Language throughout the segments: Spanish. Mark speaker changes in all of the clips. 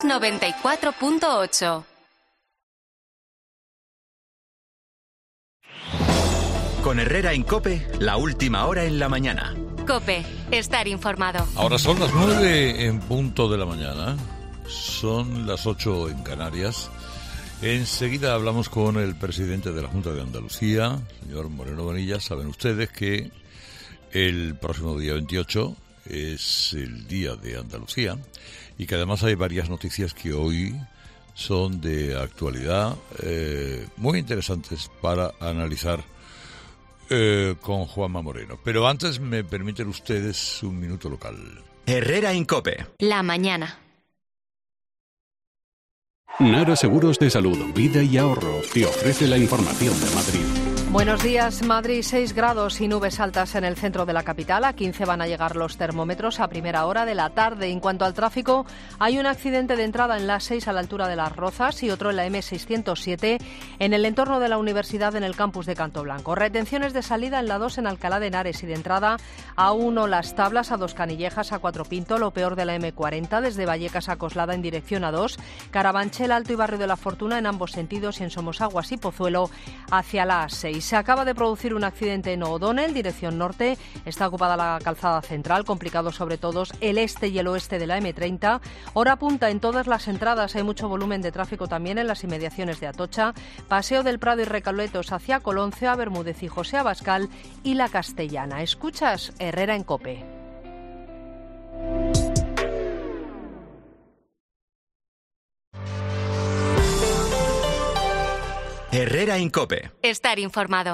Speaker 1: 94.8.
Speaker 2: Con Herrera en COPE, la última hora en la mañana.
Speaker 1: COPE, estar informado.
Speaker 3: Ahora son las 9 en punto de la mañana. Son las 8 en Canarias. Enseguida hablamos con el presidente de la Junta de Andalucía, señor Moreno Bonilla. Saben ustedes que el próximo día 28 es el Día de Andalucía y que además hay varias noticias que hoy son de actualidad muy interesantes para analizar con Juanma Moreno. Pero antes me permiten ustedes un minuto local.
Speaker 2: Herrera en COPE.
Speaker 1: La mañana.
Speaker 4: Nara Seguros de Salud, Vida y Ahorro te ofrece la información de Madrid.
Speaker 5: Buenos días. Madrid, 6 grados y nubes altas en el centro de la capital. A 15 van a llegar los termómetros a primera hora de la tarde. En cuanto al tráfico, hay un accidente de entrada en la A6 a la altura de Las Rozas y otro en la M607 en el entorno de la universidad en el campus de Canto Blanco. Retenciones de salida en la 2 en Alcalá de Henares y de entrada A1 Las Tablas, A2 Canillejas, A4 Pinto, lo peor de la M40 desde Vallecas a Coslada en dirección A2, Carabanchel, Alto y Barrio de la Fortuna en ambos sentidos y en Somosaguas y Pozuelo hacia la A6. Se acaba de producir un accidente en O'Donnell, dirección norte. Está ocupada la calzada central, complicado sobre todo el este y el oeste de la M30. Hora punta en todas las entradas. Hay mucho volumen de tráfico también en las inmediaciones de Atocha, Paseo del Prado y Recoletos hacia Coloncio, a Bermúdez y José Abascal y La Castellana. Escuchas Herrera en COPE.
Speaker 2: Herrera en COPE.
Speaker 1: Estar informado.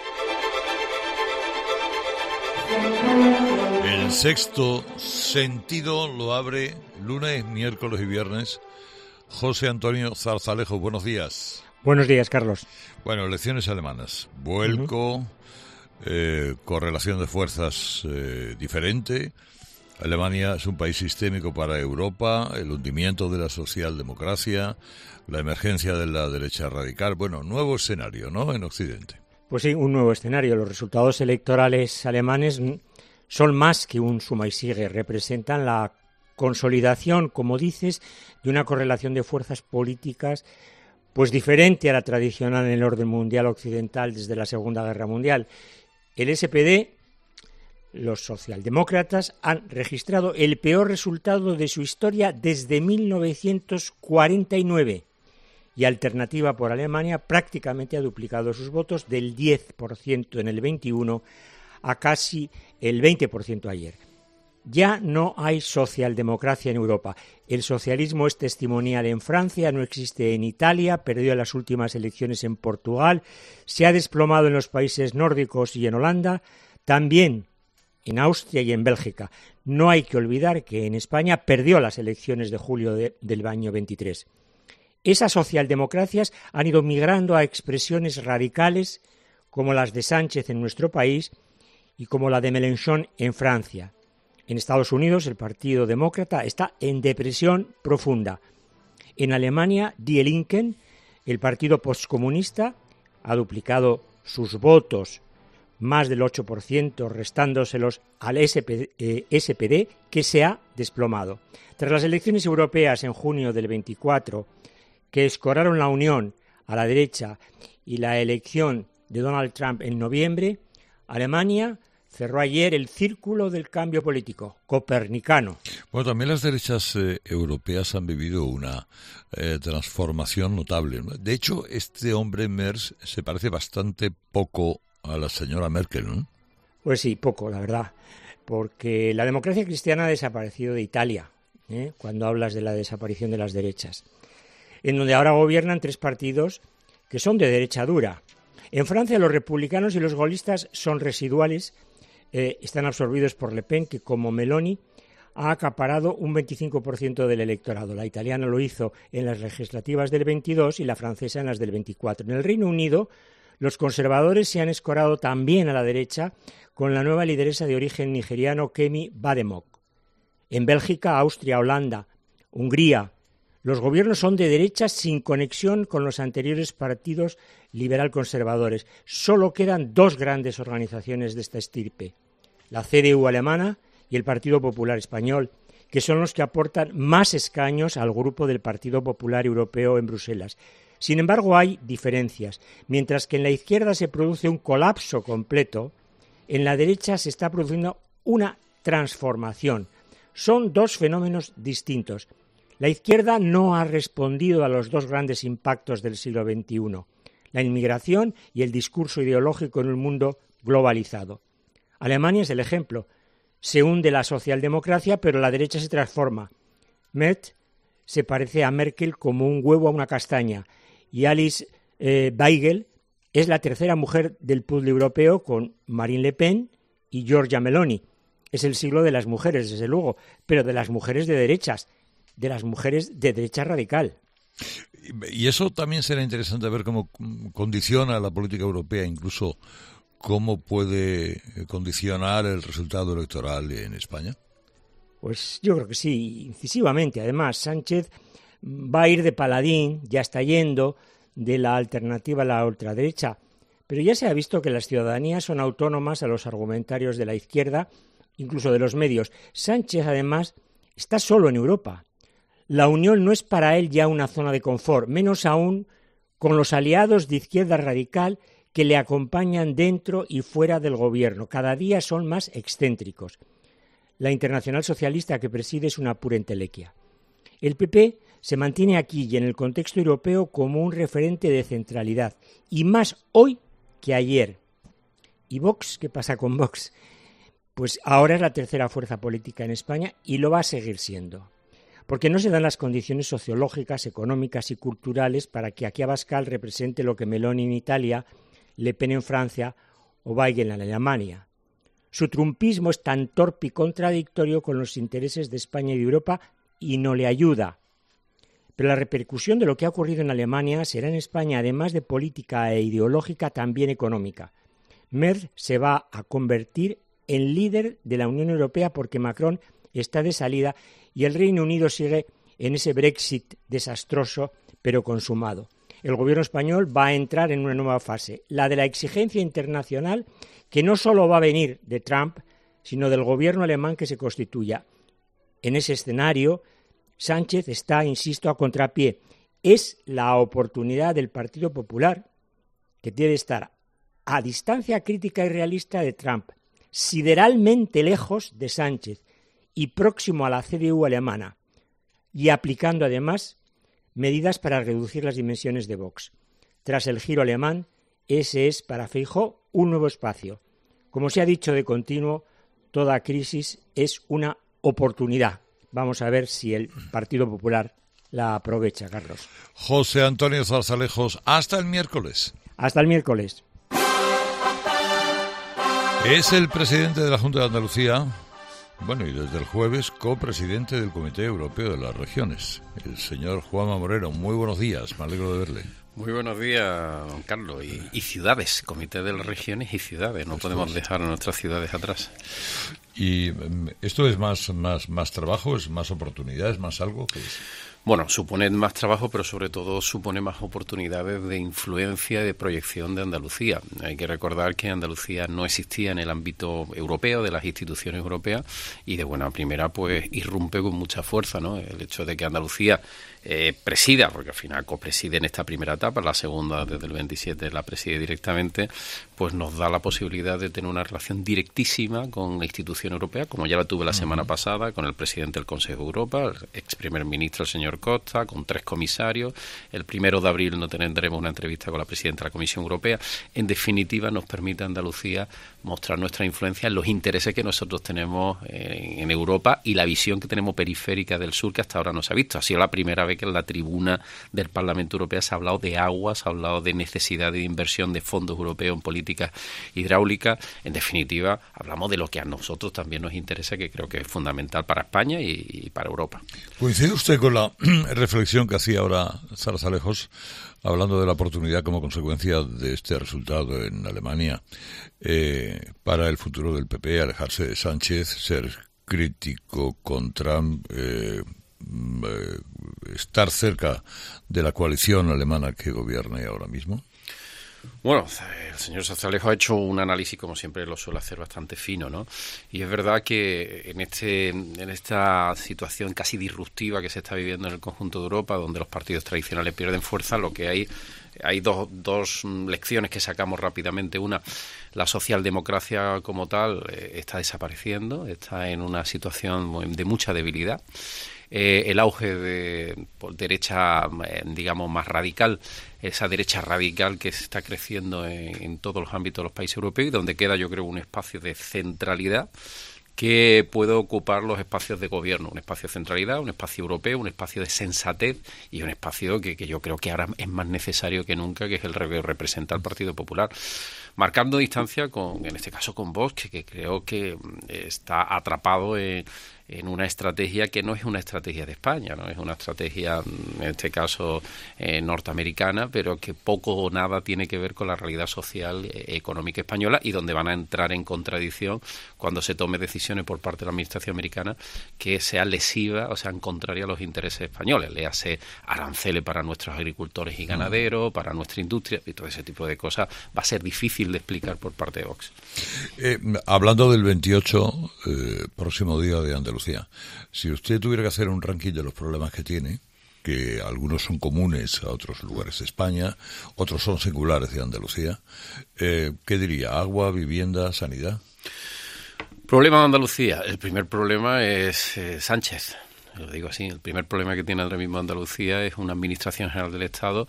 Speaker 3: El sexto sentido lo abre lunes, miércoles y viernes José Antonio Zarzalejo. Buenos días.
Speaker 6: Buenos días, Carlos.
Speaker 3: Bueno, elecciones alemanas. Vuelco, correlación de fuerzas diferente. Alemania es un país sistémico para Europa, el hundimiento de la socialdemocracia, la emergencia de la derecha radical. Bueno, nuevo escenario, ¿no?, en Occidente.
Speaker 6: Pues sí, un nuevo escenario. Los resultados electorales alemanes son más que un suma y sigue. Representan la consolidación, como dices, de una correlación de fuerzas políticas pues diferente a la tradicional en el orden mundial occidental desde la Segunda Guerra Mundial. El SPD, los socialdemócratas, han registrado el peor resultado de su historia desde 1949 y Alternativa por Alemania prácticamente ha duplicado sus votos del 10% en el 21 a casi el 20% ayer. Ya no hay socialdemocracia en Europa. El socialismo es testimonial en Francia, no existe en Italia, perdió las últimas elecciones en Portugal, se ha desplomado en los países nórdicos y en Holanda, también en Austria y en Bélgica. No hay que olvidar que en España perdió las elecciones de julio del año 23. Esas socialdemocracias han ido migrando a expresiones radicales como las de Sánchez en nuestro país y como la de Mélenchon en Francia. En Estados Unidos el Partido Demócrata está en depresión profunda. En Alemania, Die Linken, el partido postcomunista, ha duplicado sus votos, más del 8%, restándoselos al SPD, que se ha desplomado. Tras las elecciones europeas en junio del 24, que escoraron la unión a la derecha y la elección de Donald Trump en noviembre, Alemania cerró ayer el círculo del cambio político copernicano.
Speaker 3: Bueno, también las derechas europeas han vivido una transformación notable, ¿no? De hecho, este hombre Merz se parece bastante poco a la señora Merkel, ¿no?
Speaker 6: Pues sí, poco, la verdad, porque la democracia cristiana ha desaparecido de Italia, cuando hablas de la desaparición de las derechas, en donde ahora gobiernan 3 partidos que son de derecha dura. En Francia los republicanos y los gaullistas son residuales, están absorbidos por Le Pen, que como Meloni ha acaparado un 25% del electorado. La italiana lo hizo en las legislativas del 22 y la francesa en las del 24. En el Reino Unido, los conservadores se han escorado también a la derecha con la nueva lideresa de origen nigeriano Kemi Badenoch. En Bélgica, Austria, Holanda, Hungría, los gobiernos son de derecha sin conexión con los anteriores partidos liberal-conservadores. Solo quedan 2 grandes organizaciones de esta estirpe, la CDU alemana y el Partido Popular Español, que son los que aportan más escaños al grupo del Partido Popular Europeo en Bruselas. Sin embargo, hay diferencias. Mientras que en la izquierda se produce un colapso completo, en la derecha se está produciendo una transformación. Son dos fenómenos distintos. La izquierda no ha respondido a los dos grandes impactos del siglo XXI, la inmigración y el discurso ideológico en un mundo globalizado. Alemania es el ejemplo. Se hunde la socialdemocracia, pero la derecha se transforma. Merz se parece a Merkel como un huevo a una castaña, y Alice Weigel es la tercera mujer del puzzle europeo con Marine Le Pen y Giorgia Meloni. Es el siglo de las mujeres, desde luego, pero de las mujeres de derechas, de las mujeres de derecha radical.
Speaker 3: Y eso también será interesante ver cómo condiciona la política europea, incluso cómo puede condicionar el resultado electoral en España.
Speaker 6: Pues yo creo que sí, incisivamente. Además, Sánchez va a ir de paladín, ya está yendo, de la alternativa a la ultraderecha. Pero ya se ha visto que las ciudadanías son autónomas a los argumentarios de la izquierda, incluso de los medios. Sánchez, además, está solo en Europa. La Unión no es para él ya una zona de confort, menos aún con los aliados de izquierda radical que le acompañan dentro y fuera del gobierno. Cada día son más excéntricos. La Internacional Socialista que preside es una pura entelequia. El PP se mantiene aquí y en el contexto europeo como un referente de centralidad, y más hoy que ayer. ¿Y Vox? ¿Qué pasa con Vox? Pues ahora es la tercera fuerza política en España y lo va a seguir siendo. Porque no se dan las condiciones sociológicas, económicas y culturales para que aquí Abascal represente lo que Meloni en Italia, Le Pen en Francia o Weigel en Alemania. Su trumpismo es tan torpe y contradictorio con los intereses de España y de Europa y no le ayuda. Pero la repercusión de lo que ha ocurrido en Alemania será en España, además de política e ideológica, también económica. Merz se va a convertir en líder de la Unión Europea porque Macron está de salida y el Reino Unido sigue en ese Brexit desastroso pero consumado. El gobierno español va a entrar en una nueva fase, la de la exigencia internacional que no solo va a venir de Trump, sino del gobierno alemán que se constituya. En ese escenario, Sánchez está, insisto, a contrapié. Es la oportunidad del Partido Popular, que debe estar a distancia crítica y realista de Trump, sideralmente lejos de Sánchez y próximo a la CDU alemana, y aplicando además medidas para reducir las dimensiones de Vox. Tras el giro alemán, ese es para Feijóo un nuevo espacio. Como se ha dicho de continuo, toda crisis es una oportunidad. Vamos a ver si el Partido Popular la aprovecha, Carlos.
Speaker 3: José Antonio Zarzalejos, hasta el miércoles.
Speaker 6: Hasta el miércoles.
Speaker 3: Es el presidente de la Junta de Andalucía, bueno, y desde el jueves copresidente del Comité Europeo de las Regiones, el señor Juanma Moreno. Muy buenos días, me alegro de verle.
Speaker 7: Muy buenos días, don Carlos. Y ciudades, Comité de las Regiones y ciudades. No podemos dejar a nuestras ciudades atrás.
Speaker 3: ¿Y esto es más trabajo, es más oportunidades, más algo? ¿Qué es?
Speaker 7: Bueno, supone más trabajo, pero sobre todo supone más oportunidades de influencia y de proyección de Andalucía. Hay que recordar que Andalucía no existía en el ámbito europeo, de las instituciones europeas, y de buena primera pues irrumpe con mucha fuerza, ¿no? El hecho de que Andalucía presida, porque al final copreside en esta primera etapa, la segunda desde el 27 la preside directamente, pues nos da la posibilidad de tener una relación directísima con la institución europea, como ya la tuve la semana pasada, con el presidente del Consejo de Europa, el ex primer ministro, el señor Costa, con 3 comisarios. El 1 de abril no tendremos una entrevista con la presidenta de la Comisión Europea. En definitiva, nos permite a Andalucía mostrar nuestra influencia en los intereses que nosotros tenemos en Europa y la visión que tenemos periférica del sur que hasta ahora no se ha visto. Ha sido la primera vez que en la tribuna del Parlamento Europeo se ha hablado de agua, se ha hablado de necesidad de inversión de fondos europeos en políticas hidráulicas. En definitiva, hablamos de lo que a nosotros también nos interesa, que creo que es fundamental para España y para Europa.
Speaker 3: ¿Coincide usted con la reflexión que hacía ahora Zarzalejos, hablando de la oportunidad como consecuencia de este resultado en Alemania para el futuro del PP, alejarse de Sánchez, ser crítico con Trump, estar cerca de la coalición alemana que gobierna ahora mismo?
Speaker 7: Bueno, el señor Zazalejo ha hecho un análisis, como siempre lo suele hacer, bastante fino, ¿no? Y es verdad que en esta situación casi disruptiva que se está viviendo en el conjunto de Europa, donde los partidos tradicionales pierden fuerza, lo que hay dos lecciones que sacamos rápidamente. Una, la socialdemocracia como tal está desapareciendo, está en una situación de mucha debilidad. El auge de derecha, digamos, más radical, esa derecha radical que se está creciendo en todos los ámbitos de los países europeos y donde queda, yo creo, un espacio de centralidad que puede ocupar los espacios de gobierno, un espacio de centralidad, un espacio europeo, un espacio de sensatez y un espacio que yo creo que ahora es más necesario que nunca, que es el que representa al Partido Popular. Marcando distancia en este caso con Vox, que creo que está atrapado en una estrategia que no es una estrategia de España, no es una estrategia, en este caso, norteamericana, pero que poco o nada tiene que ver con la realidad social, económica española, y donde van a entrar en contradicción cuando se tome decisiones por parte de la administración americana que sean lesivas o sean contrarias a los intereses españoles. Léase aranceles para nuestros agricultores y ganaderos, para nuestra industria, y todo ese tipo de cosas va a ser difícil de explicar por parte de Vox.
Speaker 3: Hablando del 28, próximo día de Andalucía, si usted tuviera que hacer un ranking de los problemas que tiene, que algunos son comunes a otros lugares de España, otros son singulares de Andalucía, ¿qué diría? ¿Agua, vivienda, sanidad?
Speaker 7: Problema de Andalucía. El primer problema es Sánchez. Lo digo así. El primer problema que tiene ahora mismo Andalucía es una Administración General del Estado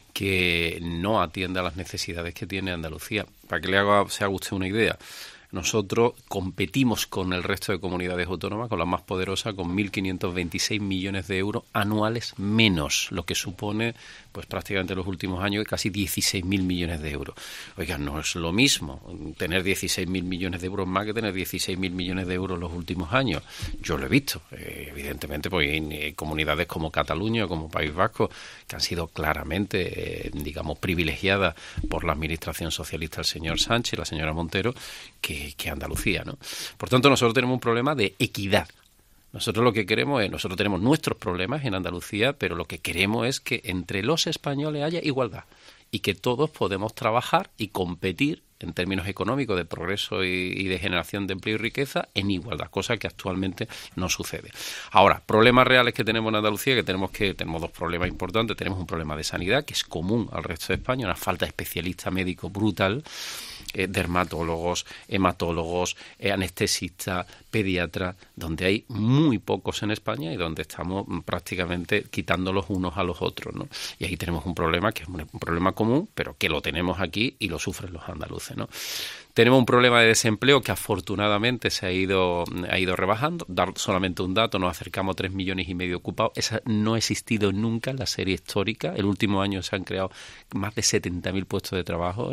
Speaker 7: que no atiende a las necesidades que tiene Andalucía. Para que se haga usted una idea, nosotros competimos con el resto de comunidades autónomas, con la más poderosa, con 1.526 millones de euros anuales menos, lo que supone, pues prácticamente en los últimos años, casi 16.000 millones de euros. Oiga, no es lo mismo tener 16.000 millones de euros más que tener 16.000 millones de euros en los últimos años. Yo lo he visto, evidentemente, pues hay comunidades como Cataluña, como País Vasco, que han sido claramente, digamos, privilegiadas por la administración socialista del señor Sánchez, la señora Montero, que Andalucía, ¿no? Por tanto, nosotros tenemos un problema de equidad. Nosotros lo que queremos es, nosotros tenemos nuestros problemas en Andalucía, pero lo que queremos es que entre los españoles haya igualdad y que todos podemos trabajar y competir en términos económicos de progreso y de generación de empleo y riqueza en igualdad, cosa que actualmente no sucede. Ahora, problemas reales que tenemos en Andalucía, tenemos dos problemas importantes. Tenemos un problema de sanidad que es común al resto de España, una falta de especialistas médicos brutal, dermatólogos, hematólogos, anestesistas, pediatras, donde hay muy pocos en España y donde estamos prácticamente quitándolos unos a los otros, ¿no? Y ahí tenemos un problema que es un problema común, pero que lo tenemos aquí y lo sufren los andaluces, ¿no? Tenemos un problema de desempleo que afortunadamente se ha ido rebajando. Dar solamente un dato, nos acercamos a 3,5 millones ocupados. Esa no ha existido nunca en la serie histórica. El último año se han creado más de 70.000 puestos de trabajo.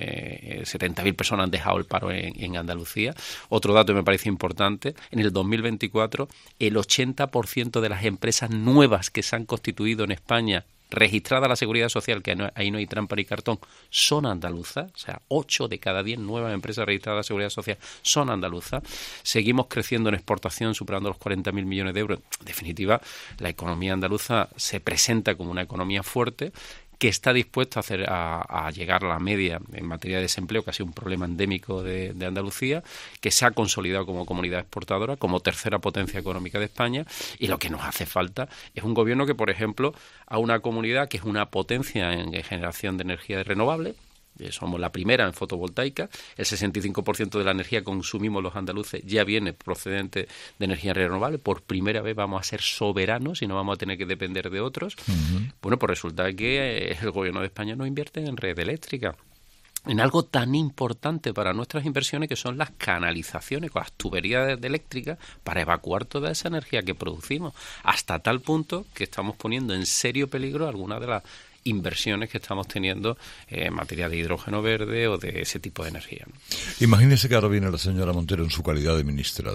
Speaker 7: 70.000 personas han dejado el paro en Andalucía. Otro dato que me parece importante, en el 2024 el 80% de las empresas nuevas que se han constituido en España, registrada la Seguridad Social, que ahí no hay trampa ni cartón, son andaluzas. O sea, 8 de cada 10 nuevas empresas registradas en la Seguridad Social son andaluzas. Seguimos creciendo en exportación, superando los 40.000 millones de euros. En definitiva, la economía andaluza se presenta como una economía fuerte, que está dispuesto a llegar a la media en materia de desempleo, que ha sido un problema endémico de Andalucía, que se ha consolidado como comunidad exportadora, como tercera potencia económica de España, y lo que nos hace falta es un gobierno que, por ejemplo, a una comunidad que es una potencia en generación de energía renovable. Somos la primera en fotovoltaica, el 65% de la energía que consumimos los andaluces ya viene procedente de energía renovable. Por primera vez vamos a ser soberanos y no vamos a tener que depender de otros. Uh-huh. Bueno, pues resulta que el gobierno de España no invierte en red eléctrica, en algo tan importante para nuestras inversiones, que son las canalizaciones con las tuberías eléctricas para evacuar toda esa energía que producimos, hasta tal punto que estamos poniendo en serio peligro algunas de las inversiones que estamos teniendo en materia de hidrógeno verde o de ese tipo de energía, ¿no?
Speaker 3: Imagínese que ahora viene la señora Montero en su calidad de ministra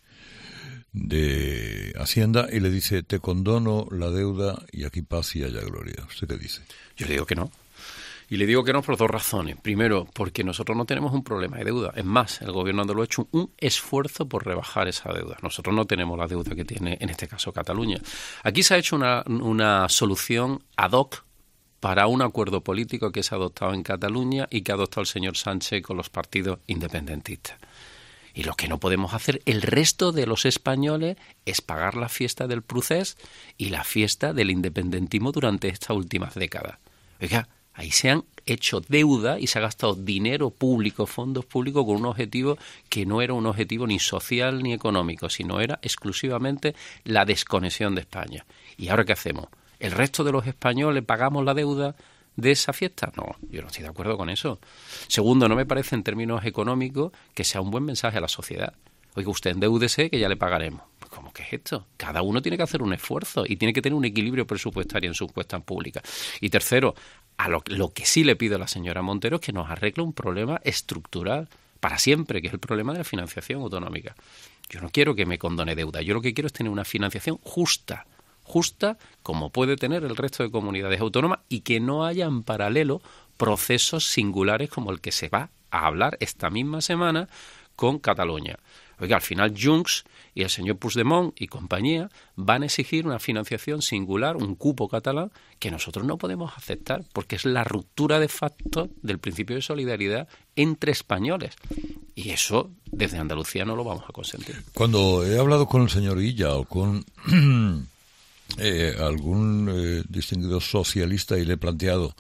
Speaker 3: de Hacienda y le dice: te condono la deuda y aquí paz y haya gloria. ¿Usted qué dice?
Speaker 7: Yo le digo que no. Y le digo que no por dos razones. Primero, porque nosotros no tenemos un problema de deuda. Es más, el gobierno andaluz ha hecho un esfuerzo por rebajar esa deuda. Nosotros no tenemos la deuda que tiene, en este caso, Cataluña. Aquí se ha hecho una solución ad hoc para un acuerdo político que se ha adoptado en Cataluña y que ha adoptado el señor Sánchez con los partidos independentistas. Y lo que no podemos hacer el resto de los españoles es pagar la fiesta del procés y la fiesta del independentismo durante estas últimas décadas. Oiga, ahí se han hecho deuda y se ha gastado dinero público, fondos públicos, con un objetivo que no era un objetivo ni social ni económico, sino era exclusivamente la desconexión de España. ¿Y ahora qué hacemos? ¿El resto de los españoles pagamos la deuda de esa fiesta? No, yo no estoy de acuerdo con eso. Segundo, no me parece en términos económicos que sea un buen mensaje a la sociedad. Oiga, usted endeúdese que ya le pagaremos. Pues ¿cómo que es esto? Cada uno tiene que hacer un esfuerzo y tiene que tener un equilibrio presupuestario en sus cuentas públicas. Y tercero, a lo que sí le pido a la señora Montero es que nos arregle un problema estructural para siempre, que es el problema de la financiación autonómica. Yo no quiero que me condone deuda, yo lo que quiero es tener una financiación justa como puede tener el resto de comunidades autónomas, y que no haya en paralelo procesos singulares como el que se va a hablar esta misma semana con Cataluña. Oiga, al final Junts y el señor Puigdemont y compañía van a exigir una financiación singular, un cupo catalán, que nosotros no podemos aceptar porque es la ruptura de facto del principio de solidaridad entre españoles. Y eso, desde Andalucía, no lo vamos a consentir.
Speaker 3: Cuando he hablado con el señor Illa o con algún distinguido socialista y le he planteado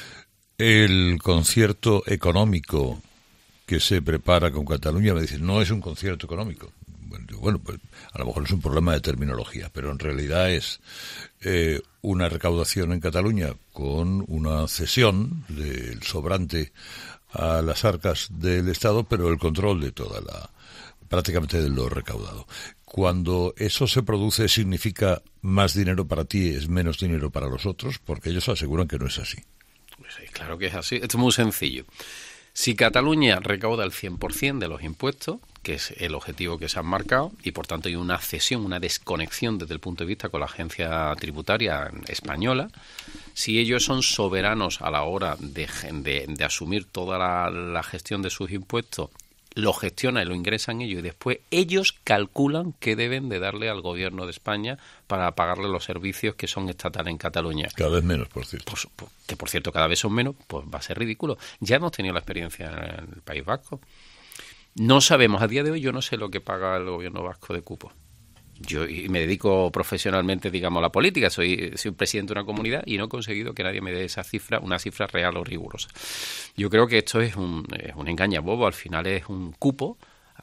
Speaker 3: el concierto económico que se prepara con Cataluña, me dicen, no es un concierto económico. Bueno, pues a lo mejor es un problema de terminología, pero en realidad es una recaudación en Cataluña con una cesión del sobrante a las arcas del Estado, pero el control de prácticamente de lo recaudado. Cuando eso se produce, ¿significa más dinero para ti, es menos dinero para los otros? Porque ellos aseguran que no es así.
Speaker 7: Pues sí, claro que es así. Esto es muy sencillo. Si Cataluña recauda el 100% de los impuestos, que es el objetivo que se han marcado, y por tanto hay una cesión, una desconexión desde el punto de vista con la agencia tributaria española, si ellos son soberanos a la hora de asumir toda la gestión de sus impuestos, lo gestionan y lo ingresan ellos, y después ellos calculan qué deben de darle al gobierno de España para pagarle los servicios que son estatales en Cataluña.
Speaker 3: Cada vez menos, por cierto.
Speaker 7: Que por cierto cada vez son menos, pues va a ser ridículo. Ya hemos tenido la experiencia en el País Vasco. No sabemos, a día de hoy yo no sé lo que paga el gobierno vasco de cupo. Yo me dedico profesionalmente, digamos, a la política. Soy presidente de una comunidad y no he conseguido que nadie me dé esa cifra, una cifra real o rigurosa. Yo creo que esto es un engañabobo. Al final es un cupo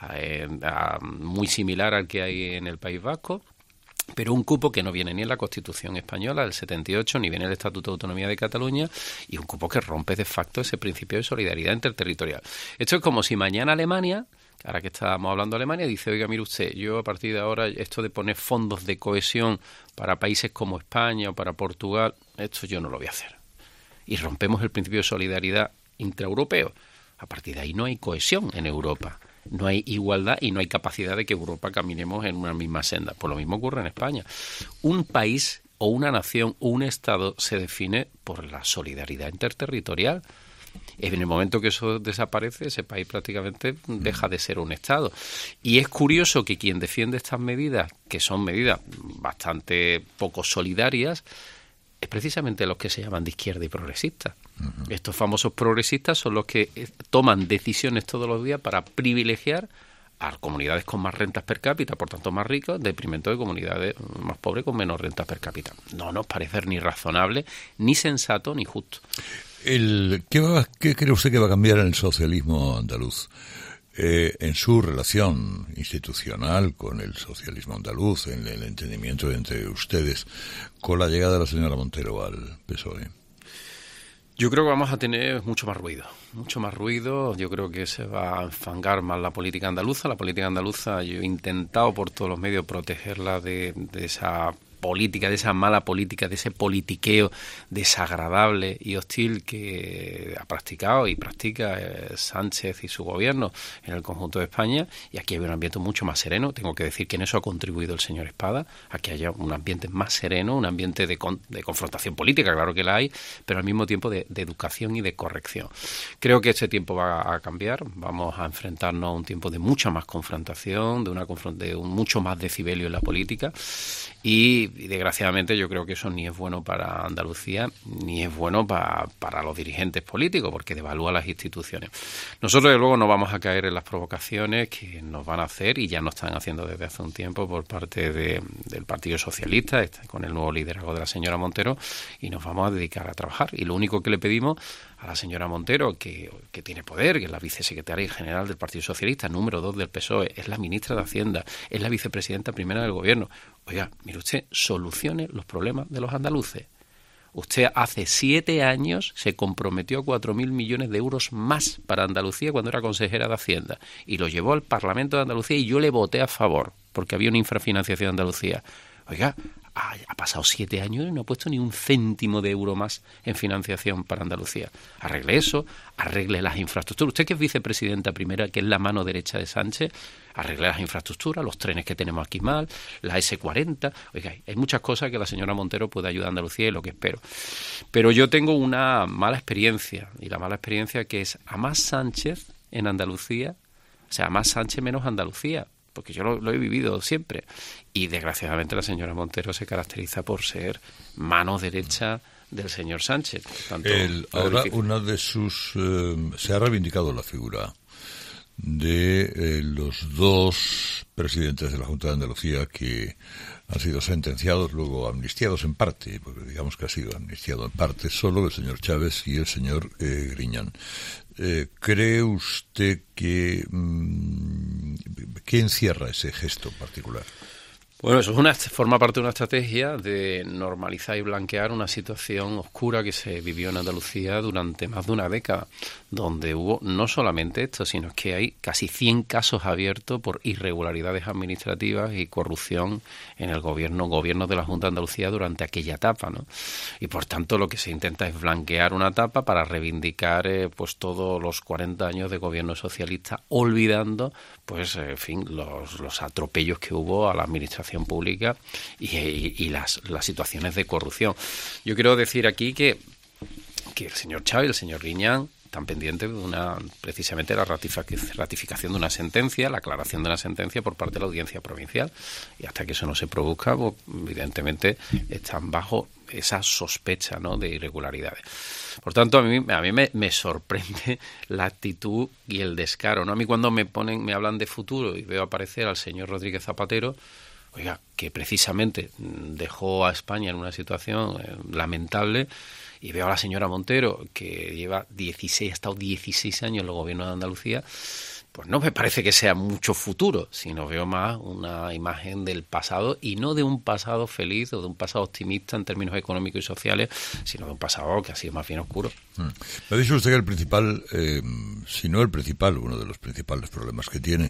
Speaker 7: muy similar al que hay en el País Vasco, pero un cupo que no viene ni en la Constitución española del 78, ni viene en el Estatuto de Autonomía de Cataluña, y un cupo que rompe de facto ese principio de solidaridad interterritorial. Esto es como si mañana Alemania, ahora que estábamos hablando de Alemania, dice, oiga, mire usted, yo a partir de ahora esto de poner fondos de cohesión para países como España o para Portugal, esto yo no lo voy a hacer. Y rompemos el principio de solidaridad intraeuropeo. A partir de ahí no hay cohesión en Europa. No hay igualdad y no hay capacidad de que Europa caminemos en una misma senda. Pues lo mismo ocurre en España. Un país o una nación o un Estado se define por la solidaridad interterritorial. En el momento que eso desaparece, ese país prácticamente deja de ser un Estado. Y es curioso que quien defiende estas medidas, que son medidas bastante poco solidarias, es precisamente los que se llaman de izquierda y progresistas. Uh-huh. Estos famosos progresistas son los que toman decisiones todos los días para privilegiar a comunidades con más rentas per cápita, por tanto más ricas, en detrimento de comunidades más pobres con menos rentas per cápita. No nos parece ni razonable, ni sensato, ni justo.
Speaker 3: ¿Qué cree usted que va a cambiar en el socialismo andaluz? En su relación institucional con el socialismo andaluz, en el entendimiento entre ustedes, con la llegada de la señora Montero al PSOE.
Speaker 7: Yo creo que vamos a tener mucho más ruido. Yo creo que se va a enfangar más la política andaluza. La política andaluza, yo he intentado por todos los medios protegerla de esa política, de esa mala política, de ese politiqueo desagradable y hostil que ha practicado y practica Sánchez y su gobierno en el conjunto de España, y aquí hay un ambiente mucho más sereno. Tengo que decir que en eso ha contribuido el señor Espada, a que haya un ambiente más sereno, un ambiente de confrontación política, claro que la hay, pero al mismo tiempo de educación y de corrección. Creo que este tiempo va a cambiar, vamos a enfrentarnos a un tiempo de mucha más confrontación, de un mucho más decibelio en la política, y desgraciadamente yo creo que eso ni es bueno para Andalucía ni es bueno para los dirigentes políticos, porque devalúa las instituciones. Nosotros de luego no vamos a caer en las provocaciones que nos van a hacer, y ya nos están haciendo desde hace un tiempo por parte del Partido Socialista, con el nuevo liderazgo de la señora Montero, y nos vamos a dedicar a trabajar. Y lo único que le pedimos a la señora Montero, que tiene poder, que es la vicesecretaria general del Partido Socialista, número 2 del PSOE, es la ministra de Hacienda, es la vicepresidenta primera del Gobierno. Oiga, mire usted, solucione los problemas de los andaluces. Usted hace 7 años se comprometió a 4.000 millones de euros más para Andalucía cuando era consejera de Hacienda, y lo llevó al Parlamento de Andalucía y yo le voté a favor, porque había una infrafinanciación de Andalucía. Oiga, ha pasado 7 años y no ha puesto ni un céntimo de euro más en financiación para Andalucía. Arregle eso, arregle las infraestructuras. Usted, que es vicepresidenta primera, que es la mano derecha de Sánchez, arregle las infraestructuras, los trenes que tenemos aquí mal, la S40. Oiga, hay muchas cosas que la señora Montero puede ayudar a Andalucía, y lo que espero. Pero yo tengo una mala experiencia, y la mala experiencia que es a más Sánchez en Andalucía, o sea, a más Sánchez menos Andalucía, porque yo lo he vivido siempre. Y desgraciadamente la señora Montero se caracteriza por ser mano derecha del señor Sánchez. Por tanto,
Speaker 3: ahora una de sus... se ha reivindicado la figura de los 2 presidentes de la Junta de Andalucía que han sido sentenciados, luego amnistiados en parte, porque digamos que ha sido amnistiado en parte solo el señor Chávez y el señor Griñán. ¿Cree usted que qué encierra ese gesto particular?
Speaker 7: Bueno, eso forma parte de una estrategia de normalizar y blanquear una situación oscura que se vivió en Andalucía durante más de una década, donde hubo no solamente esto, sino que hay casi 100 casos abiertos por irregularidades administrativas y corrupción en el gobierno de la Junta de Andalucía durante aquella etapa, ¿no? Y por tanto lo que se intenta es blanquear una etapa para reivindicar pues todos los 40 años de gobierno socialista, olvidando pues en fin los atropellos que hubo a la administración pública y las situaciones de corrupción. Yo quiero decir aquí que el señor Chávez y el señor Griñán están pendientes de precisamente la ratificación de una sentencia, la aclaración de una sentencia por parte de la Audiencia Provincial, y hasta que eso no se produzca, pues, evidentemente están bajo esa sospecha, ¿no?, de irregularidades. Por tanto, a mí me sorprende la actitud y el descaro, ¿no? A mí cuando me hablan de futuro y veo aparecer al señor Rodríguez Zapatero, oiga, que precisamente dejó a España en una situación lamentable, y veo a la señora Montero, que ha estado 16 años en el gobierno de Andalucía, pues no me parece que sea mucho futuro, sino veo más una imagen del pasado, y no de un pasado feliz o de un pasado optimista en términos económicos y sociales, sino de un pasado que ha sido más bien oscuro.
Speaker 3: Me ha dicho usted que el principal, si no el principal, uno de los principales problemas que tiene,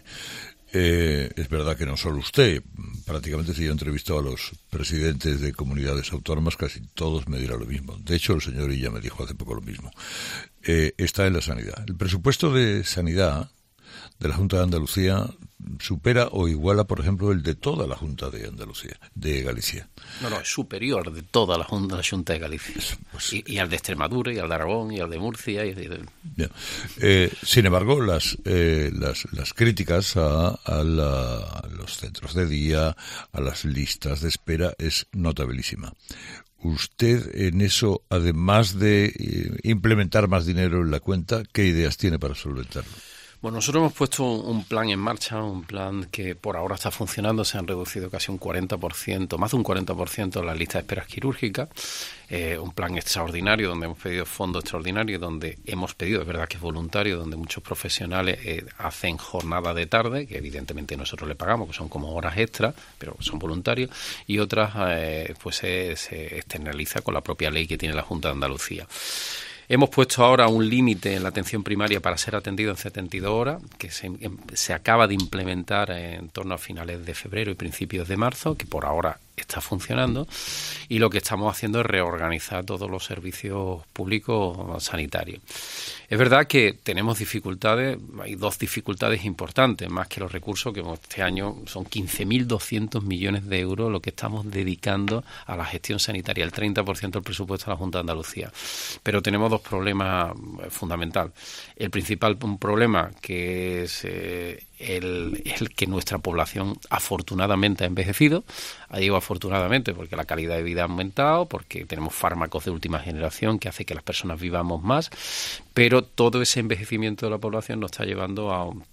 Speaker 3: es verdad que no solo usted, prácticamente si yo entrevisto a los presidentes de comunidades autónomas, casi todos me dirán lo mismo. De hecho, el señor Illa me dijo hace poco lo mismo. Está en la sanidad. El presupuesto de sanidad de la Junta de Andalucía supera o iguala, por ejemplo, el de toda la Junta de Andalucía, de Galicia.
Speaker 7: No, es superior de toda la Junta de Galicia. Pues, y al de Extremadura, y al de Aragón, y al de Murcia.
Speaker 3: Bien. Sin embargo, las críticas a los centros de día, a las listas de espera, es notabilísima. Usted en eso, además de implementar más dinero en la cuenta, ¿qué ideas tiene para solventarlo?
Speaker 7: Bueno, nosotros hemos puesto un plan en marcha, un plan que por ahora está funcionando. Se han reducido casi un 40%, más de un 40% las listas de esperas quirúrgicas. Un plan extraordinario donde hemos pedido fondos extraordinarios, donde hemos pedido, es verdad que es voluntario, donde muchos profesionales hacen jornada de tarde, que evidentemente nosotros le pagamos, que son como horas extras, pero son voluntarios, y otras pues se externaliza con la propia ley que tiene la Junta de Andalucía. Hemos puesto ahora un límite en la atención primaria para ser atendido en 72 horas, que se acaba de implementar en torno a finales de febrero y principios de marzo, que por ahora está funcionando, y lo que estamos haciendo es reorganizar todos los servicios públicos sanitarios. Es verdad que tenemos dificultades, hay 2 dificultades importantes, más que los recursos, que este año son 15.200 millones de euros lo que estamos dedicando a la gestión sanitaria, el 30% del presupuesto de la Junta de Andalucía. Pero tenemos 2 problemas fundamentales. El principal problema, que es el que nuestra población afortunadamente ha envejecido. Digo afortunadamente porque la calidad de vida ha aumentado, porque tenemos fármacos de última generación que hace que las personas vivamos más, pero todo ese envejecimiento de la población nos está llevando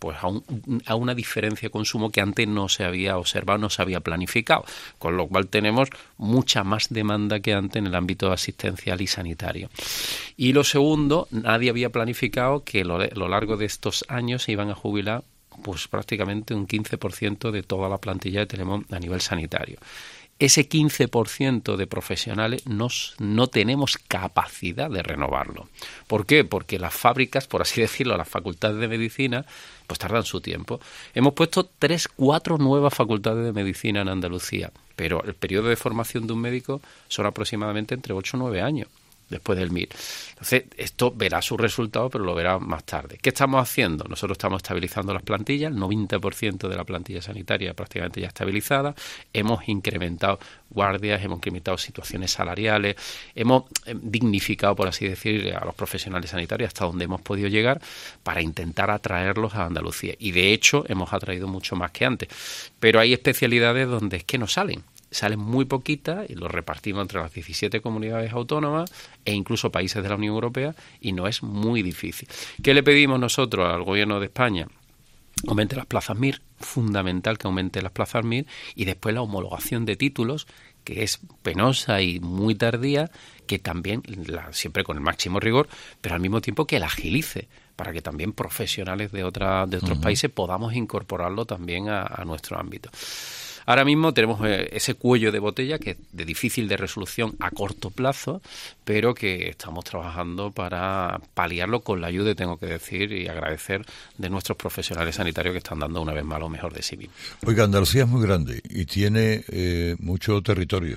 Speaker 7: a una diferencia de consumo que antes no se había observado, no se había planificado, con lo cual tenemos mucha más demanda que antes en el ámbito asistencial y sanitario. Y lo segundo, nadie había planificado que a lo largo de estos años se iban a jubilar pues prácticamente un 15% de toda la plantilla de Telemón a nivel sanitario. Ese 15% de profesionales no tenemos capacidad de renovarlo. ¿Por qué? Porque las fábricas, por así decirlo, las facultades de medicina, pues tardan su tiempo. Hemos puesto 3-4 nuevas facultades de medicina en Andalucía, pero el periodo de formación de un médico son aproximadamente entre 8 o 9 años después del MIR. Entonces, esto verá su resultado, pero lo verá más tarde. ¿Qué estamos haciendo? Nosotros estamos estabilizando las plantillas, el 90% de la plantilla sanitaria prácticamente ya estabilizada, hemos incrementado guardias, hemos incrementado situaciones salariales, hemos dignificado, por así decir, a los profesionales sanitarios hasta donde hemos podido llegar para intentar atraerlos a Andalucía. Y de hecho, hemos atraído mucho más que antes. Pero hay especialidades donde es que no salen muy poquitas y lo repartimos entre las 17 comunidades autónomas e incluso países de la Unión Europea y no es muy difícil. ¿Qué le pedimos nosotros al Gobierno de España? Aumente las plazas MIR, fundamental que aumente las plazas MIR, y después la homologación de títulos, que es penosa y muy tardía, que también, siempre con el máximo rigor, pero al mismo tiempo que la agilice, para que también profesionales de otros países podamos incorporarlo también a nuestro ámbito. Ahora mismo tenemos ese cuello de botella que es de difícil de resolución a corto plazo, pero que estamos trabajando para paliarlo con la ayuda, tengo que decir y agradecer, de nuestros profesionales sanitarios que están dando una vez más lo mejor de sí mismos.
Speaker 3: Oiga, Andalucía es muy grande y tiene mucho territorio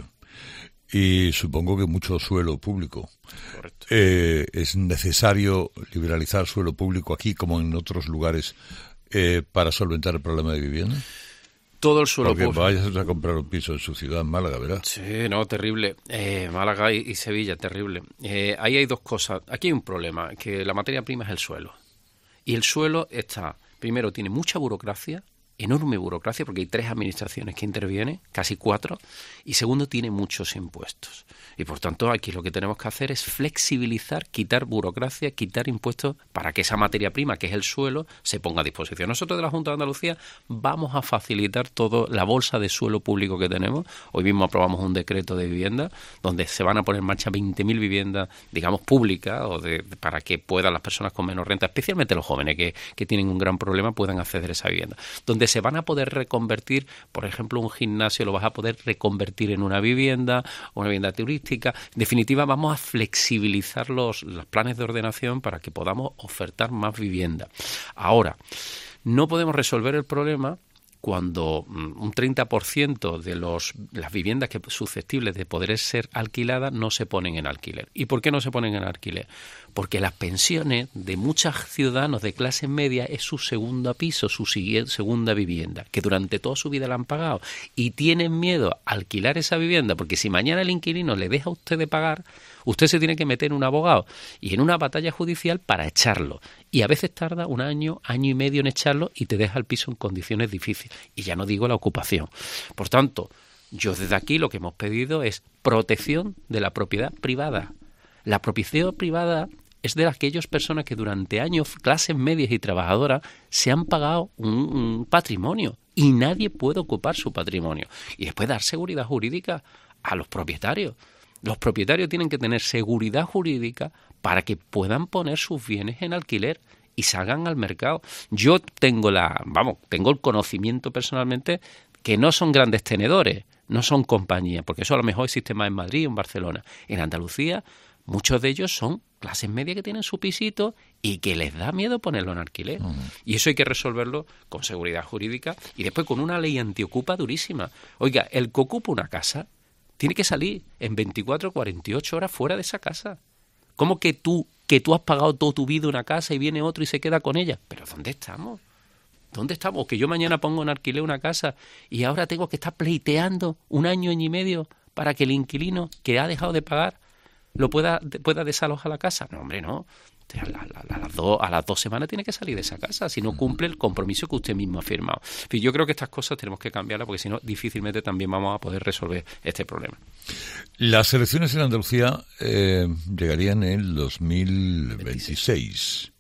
Speaker 3: y supongo que mucho suelo público.
Speaker 7: Correcto.
Speaker 3: ¿Es necesario liberalizar suelo público aquí como en otros lugares para solventar el problema de vivienda?
Speaker 7: Todo el suelo
Speaker 3: porque
Speaker 7: público.
Speaker 3: Vayas a comprar un piso en su ciudad, en Málaga, ¿verdad?
Speaker 7: Sí, no, terrible. Málaga y Sevilla, terrible. Ahí hay dos cosas. Aquí hay un problema, que la materia prima es el suelo. Y el suelo primero, tiene mucha burocracia, enorme burocracia, porque hay 3 administraciones que intervienen, casi 4, y segundo, tiene muchos impuestos. Y por tanto, aquí lo que tenemos que hacer es flexibilizar, quitar burocracia, quitar impuestos para que esa materia prima, que es el suelo, se ponga a disposición. Nosotros de la Junta de Andalucía vamos a facilitar toda la bolsa de suelo público que tenemos. Hoy mismo aprobamos un decreto de vivienda donde se van a poner en marcha 20.000 viviendas, digamos, públicas, para que puedan las personas con menos renta, especialmente los jóvenes que tienen un gran problema, puedan acceder a esa vivienda. Donde se van a poder reconvertir, por ejemplo, un gimnasio lo vas a poder reconvertir en una vivienda turística. En definitiva, vamos a flexibilizar los planes de ordenación para que podamos ofertar más vivienda. Ahora, no podemos resolver el problema cuando un 30% de las viviendas que susceptibles de poder ser alquiladas no se ponen en alquiler. ¿Y por qué no se ponen en alquiler? Porque las pensiones de muchos ciudadanos de clase media es su segundo piso, su segunda vivienda, que durante toda su vida la han pagado, y tienen miedo a alquilar esa vivienda, porque si mañana el inquilino le deja a usted de pagar, usted se tiene que meter en un abogado y en una batalla judicial para echarlo. Y a veces tarda un año, año y medio en echarlo y te deja el piso en condiciones difíciles. Y ya no digo la ocupación. Por tanto, yo desde aquí lo que hemos pedido es protección de la propiedad privada. La propiedad privada es de aquellas personas que durante años, clases medias y trabajadoras, se han pagado un patrimonio y nadie puede ocupar su patrimonio. Y después dar seguridad jurídica a los propietarios. Los propietarios tienen que tener seguridad jurídica para que puedan poner sus bienes en alquiler y salgan al mercado. Yo tengo el conocimiento personalmente que no son grandes tenedores, no son compañías, porque eso a lo mejor existe más en Madrid o en Barcelona. En Andalucía, muchos de ellos son clases medias que tienen su pisito y que les da miedo ponerlo en alquiler. Y eso hay que resolverlo con seguridad jurídica y después con una ley antiocupa durísima. Oiga, el que ocupa una casa tiene que salir en 24 o 48 horas fuera de esa casa. ¿Cómo que tú has pagado toda tu vida una casa y viene otro y se queda con ella? ¿Pero dónde estamos? ¿Dónde estamos? O que yo mañana pongo en alquiler una casa y ahora tengo que estar pleiteando un año y medio para que el inquilino que ha dejado de pagar lo pueda desalojar la casa. No, hombre, no. A las 2 semanas tiene que salir de esa casa si no cumple el compromiso que usted mismo ha firmado. En fin, yo creo que estas cosas tenemos que cambiarlas porque si no, difícilmente también vamos a poder resolver este problema. Las elecciones en Andalucía llegarían en el 2026.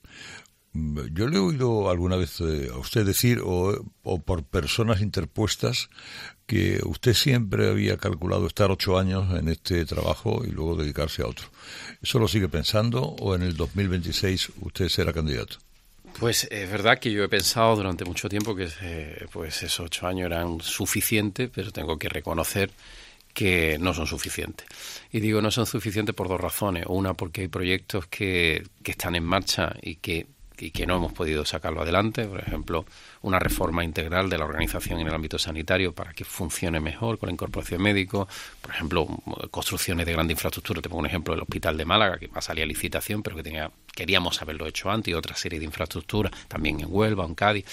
Speaker 7: Yo le he oído alguna vez a usted decir, o por personas interpuestas, que usted siempre había calculado estar 8 años en este trabajo y luego dedicarse a otro. ¿Eso lo sigue pensando o en el 2026 usted será candidato? Pues es verdad que yo he pensado durante mucho tiempo que pues esos 8 años eran suficientes, pero tengo que reconocer que no son suficientes. Y digo no son suficientes por 2 razones. Una, porque hay proyectos que están en marcha y que no hemos podido sacarlo adelante. Por ejemplo, una reforma integral de la organización en el ámbito sanitario para que funcione mejor con la incorporación de médicos. Por ejemplo, construcciones de grande infraestructura. Te pongo un ejemplo del Hospital de Málaga, que va a salir a licitación, pero que queríamos haberlo hecho antes, y otra serie de infraestructuras, también en Huelva, en Cádiz.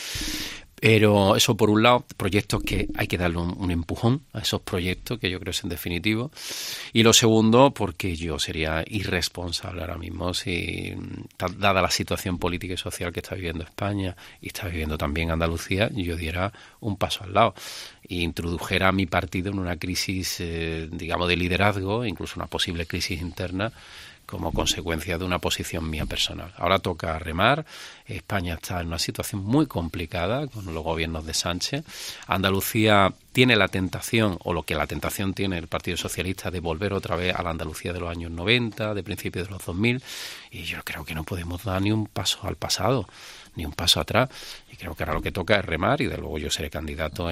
Speaker 7: Pero eso por un lado, proyectos que hay que darle un empujón a esos proyectos, que yo creo es en definitivo. Y lo segundo, porque yo sería irresponsable ahora mismo si, dada la situación política y social que está viviendo España y está viviendo también Andalucía, yo diera un paso al lado e introdujera a mi partido en una crisis, digamos, de liderazgo, incluso una posible crisis interna, como consecuencia de una posición mía personal. Ahora toca remar. España está en una situación muy complicada con los gobiernos de Sánchez. Andalucía tiene la tentación, o lo que la tentación tiene el Partido Socialista, de volver otra vez a la Andalucía de los años 90, de principios de los 2000, y yo creo que no podemos dar ni un paso al pasado, ni un paso atrás, y creo que ahora lo que toca es remar, y de luego yo seré candidato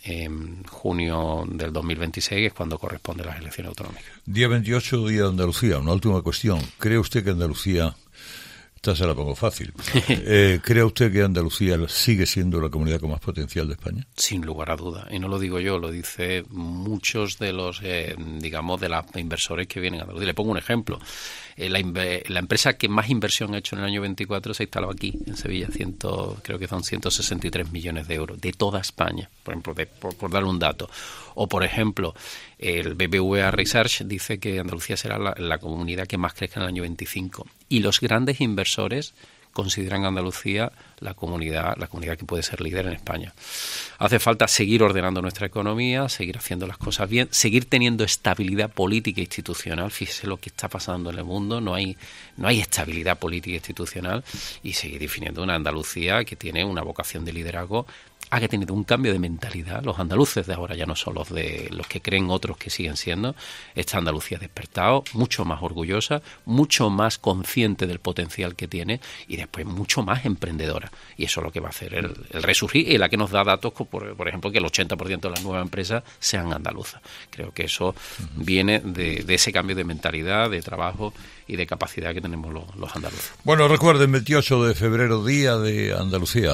Speaker 7: en junio del 2026, que es cuando corresponde las elecciones autonómicas. Día 28, Día de Andalucía. Una última cuestión. ¿Cree usted que Andalucía, esta se la pongo fácil, ¿cree usted que Andalucía sigue siendo la comunidad con más potencial de España? Sin lugar a duda, y no lo digo yo, lo dice muchos de los, digamos, de los inversores que vienen a Andalucía. Le pongo un ejemplo. La empresa que más inversión ha hecho en el año 24 se ha instalado aquí, en Sevilla, creo que son 163 millones de euros, de toda España, por ejemplo, por darle un dato. O, por ejemplo, el BBVA Research dice que Andalucía será la comunidad que más crezca en el año 25. Y los grandes inversores consideran a Andalucía la comunidad que puede ser líder en España. Hace falta seguir ordenando nuestra economía, seguir haciendo las cosas bien, seguir teniendo estabilidad política e institucional. Fíjese lo que está pasando en el mundo, no hay estabilidad política e institucional, y seguir definiendo una Andalucía que tiene una vocación de liderazgo, ha tenido un cambio de mentalidad. Los andaluces de ahora ya no son los que creen otros que siguen siendo. Esta Andalucía ha despertado, mucho más orgullosa, mucho más consciente del potencial que tiene, y después mucho más emprendedora. Y eso es lo que va a hacer el resurgir, y la que nos da datos, por ejemplo, que el 80% de las nuevas empresas sean andaluzas. Creo que eso viene de ese cambio de mentalidad, de trabajo y de capacidad que tenemos los andaluces. Bueno, recuerden, 28 de febrero, Día de Andalucía.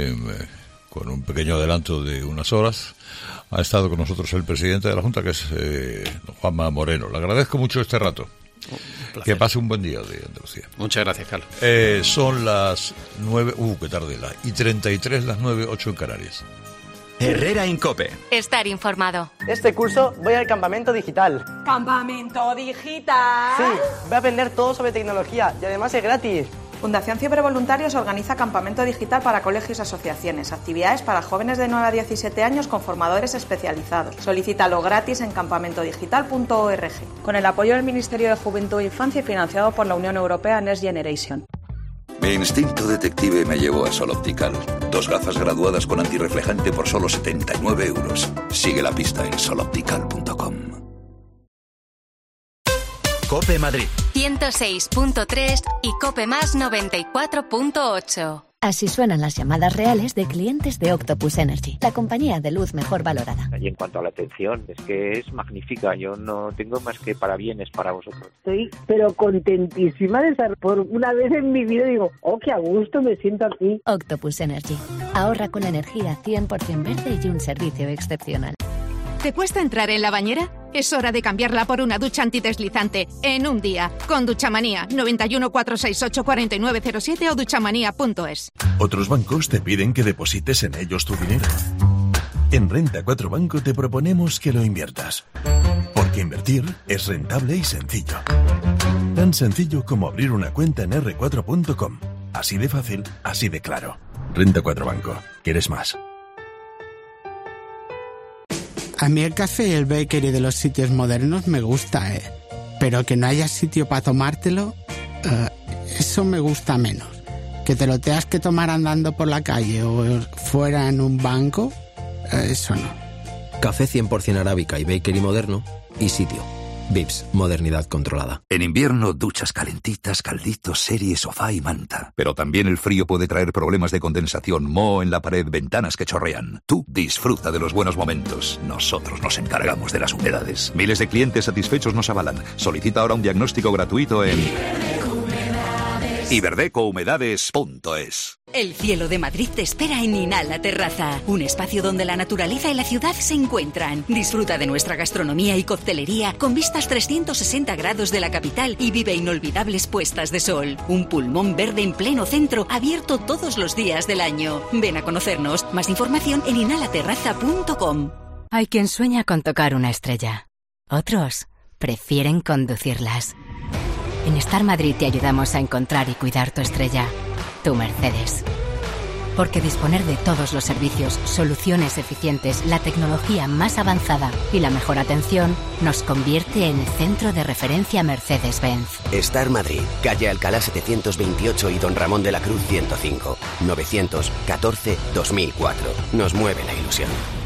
Speaker 7: Con un pequeño adelanto de unas horas, ha estado con nosotros el presidente de la Junta, que es Juanma Moreno. Le agradezco mucho este rato. Que pase un buen día de Andalucía. Muchas gracias, Carlos. Son las 9, qué tarde, y 33, las 9:08 en Canarias.
Speaker 2: Herrera Incope.
Speaker 1: Estar informado.
Speaker 8: Este curso voy al campamento digital.
Speaker 9: ¿Campamento digital?
Speaker 8: Sí, voy a aprender todo sobre tecnología y además es gratis.
Speaker 9: Fundación Fiebre Voluntarios organiza campamento digital para colegios y asociaciones, actividades para jóvenes de 9 a 17 años con formadores especializados. Solicítalo gratis en campamentodigital.org. Con el apoyo del Ministerio de Juventud e Infancia y financiado por la Unión Europea Next Generation.
Speaker 10: Mi instinto detective me llevó a Sol Optical. 2 gafas graduadas con antirreflejante por solo 79 euros. Sigue la pista en soloptical.com.
Speaker 2: COPE Madrid
Speaker 1: 106.3 y COPE Más 94.8.
Speaker 11: Así suenan las llamadas reales de clientes de Octopus Energy, la compañía de luz mejor valorada.
Speaker 12: Y en cuanto a la atención, es que es magnífica. Yo no tengo más que parabienes para vosotros.
Speaker 13: Estoy pero contentísima de estar por una vez en mi vida. Digo, qué a gusto me siento aquí.
Speaker 11: Octopus Energy. Ahorra con energía 100% verde y un servicio excepcional.
Speaker 14: ¿Te cuesta entrar en la bañera? Es hora de cambiarla por una ducha antideslizante en un día. Con Duchamanía, 91 468 4907 o duchamanía.es.
Speaker 15: Otros bancos te piden que deposites en ellos tu dinero. En Renta 4 Banco te proponemos que lo inviertas. Porque invertir es rentable y sencillo. Tan sencillo como abrir una cuenta en r4.com. Así de fácil, así de claro. Renta 4 Banco. ¿Quieres más?
Speaker 16: A mí el café y el bakery de los sitios modernos me gusta, pero que no haya sitio para tomártelo, eso me gusta menos. Que te lo tengas que tomar andando por la calle o fuera en un banco, eso no.
Speaker 17: Café 100% arábica y bakery moderno y sitio. Vips, modernidad controlada.
Speaker 10: En invierno, duchas calentitas, calditos, serie, sofá y manta. Pero también el frío puede traer problemas de condensación, moho en la pared, ventanas que chorrean. Tú disfruta de los buenos momentos. Nosotros nos encargamos de las humedades. Miles de clientes satisfechos nos avalan. Solicita ahora un diagnóstico gratuito en iberdecouhumedades.es.
Speaker 18: El cielo de Madrid te espera en Inhala Terraza, un espacio donde la naturaleza y la ciudad se encuentran. Disfruta de nuestra gastronomía y coctelería con vistas 360 grados de la capital y vive inolvidables puestas de sol. Un pulmón verde en pleno centro, abierto todos los días del año. Ven a conocernos. Más información en inhalaterraza.com.
Speaker 1: Hay quien sueña con tocar una estrella. Otros prefieren conducirlas. En Star Madrid te ayudamos a encontrar y cuidar tu estrella, tu Mercedes. Porque disponer de todos los servicios, soluciones eficientes, la tecnología más avanzada y la mejor atención nos convierte en el centro de referencia Mercedes-Benz.
Speaker 19: Star Madrid, calle Alcalá 728 y Don Ramón de la Cruz 105, 914-2004. Nos mueve la ilusión.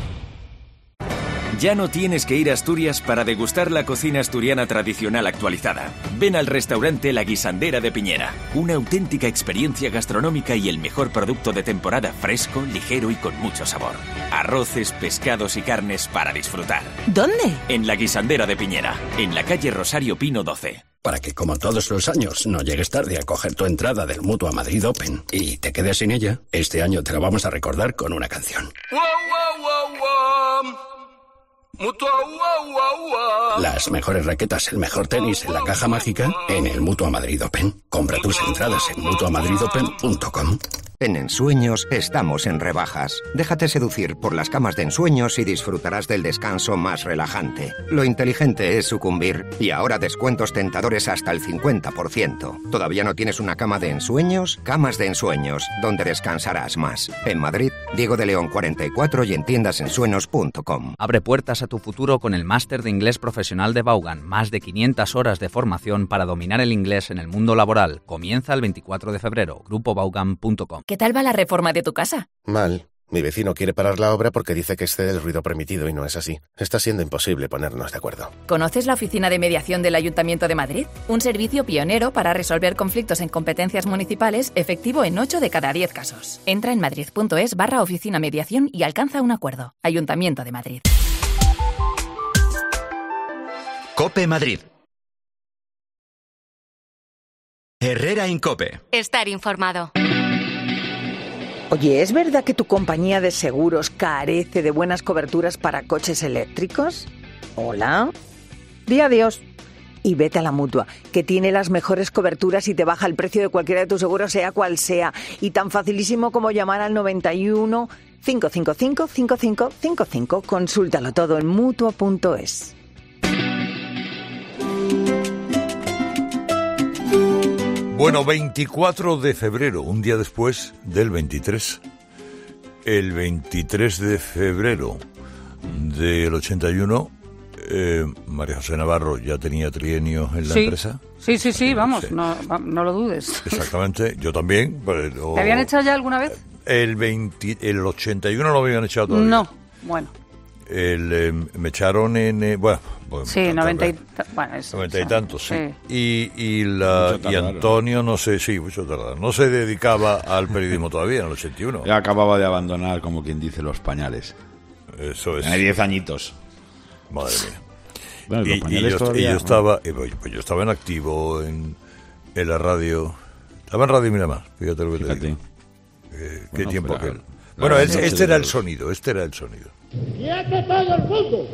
Speaker 20: Ya no tienes que ir a Asturias para degustar la cocina asturiana tradicional actualizada. Ven al restaurante La Guisandera de Piñera. Una auténtica experiencia gastronómica y el mejor producto de temporada, fresco, ligero y con mucho sabor. Arroces, pescados y carnes para disfrutar.
Speaker 18: ¿Dónde?
Speaker 20: En La Guisandera de Piñera, en la calle Rosario Pino 12.
Speaker 21: Para que, como todos los años, no llegues tarde a coger tu entrada del Mutua Madrid Open y te quedes sin ella, este año te la vamos a recordar con una canción. Las mejores raquetas, el mejor tenis en la caja mágica en el Mutua Madrid Open. Compra tus entradas en mutuamadridopen.com.
Speaker 22: En Ensueños estamos en rebajas. Déjate seducir por las camas de ensueños y disfrutarás del descanso más relajante. Lo inteligente es sucumbir. Y ahora descuentos tentadores hasta el 50%. ¿Todavía no tienes una cama de ensueños? Camas de Ensueños, donde descansarás más. En Madrid, Diego de León 44 y en tiendasensueños.com.
Speaker 23: Abre puertas a tu futuro con el Máster de Inglés Profesional de Vaughan. Más de 500 horas de formación para dominar el inglés en el mundo laboral. Comienza el 24 de febrero. GrupoVaughan.com.
Speaker 24: ¿Qué tal va la reforma de tu casa?
Speaker 25: Mal. Mi vecino quiere parar la obra porque dice que excede el ruido permitido y no es así. Está siendo imposible ponernos de acuerdo.
Speaker 24: ¿Conoces la Oficina de Mediación del Ayuntamiento de Madrid? Un servicio pionero para resolver conflictos en competencias municipales, efectivo en 8 de cada 10 casos. Entra en madrid.es/oficina mediación y alcanza un acuerdo. Ayuntamiento de Madrid.
Speaker 2: COPE Madrid. Herrera en COPE.
Speaker 1: Estar informado.
Speaker 26: Oye, ¿es verdad que tu compañía de seguros carece de buenas coberturas para coches eléctricos? Hola. Di adiós y vete a la Mutua, que tiene las mejores coberturas y te baja el precio de cualquiera de tus seguros, sea cual sea. Y tan facilísimo como llamar al 91 555 5555. Consúltalo todo en Mutua.es.
Speaker 3: Bueno, 24 de febrero, un día después del 23. El 23 de febrero del 81, María José Navarro ya tenía trienio en la empresa.
Speaker 27: Sí, vamos,
Speaker 3: Sí.
Speaker 27: no lo dudes.
Speaker 3: Exactamente, yo también. Pero
Speaker 27: ¿Te habían echado ya alguna vez?
Speaker 3: El 81 no lo habían echado todavía.
Speaker 27: No, bueno.
Speaker 3: Me echaron en...
Speaker 27: Sí, 90 y
Speaker 3: tantos, sí.
Speaker 27: Sí.
Speaker 3: Y Antonio, no sé, sí, mucho tardar. No se dedicaba al periodismo todavía en el 81.
Speaker 28: Ya acababa de abandonar, como quien dice, los pañales.
Speaker 3: Eso es.
Speaker 28: Tiene 10 añitos.
Speaker 3: Madre mía.
Speaker 28: Bueno,
Speaker 3: yo estaba en activo en la radio. Estaba en Radio Miramar, fíjate lo que te digo. Qué tiempo aquel. Bueno, este era el sonido.
Speaker 29: ¡Quieto todo el mundo!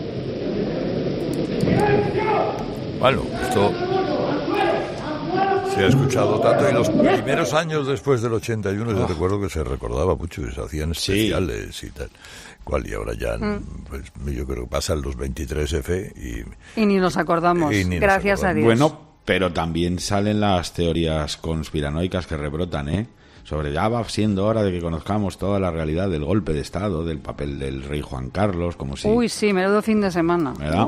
Speaker 3: Bueno, esto... Se ha escuchado tanto y los primeros años después del 81 yo recuerdo que se recordaba mucho y se hacían especiales y tal. Y ahora ya, pues yo creo que pasan los 23F
Speaker 27: y ni nos acordamos, gracias a Dios.
Speaker 28: Bueno, pero también salen las teorías conspiranoicas que rebrotan, sobre ya va siendo hora de que conozcamos toda la realidad del golpe de Estado, del papel del rey Juan Carlos, como si...
Speaker 27: Uy, sí, menudo fin de semana.
Speaker 28: ¿Verdad?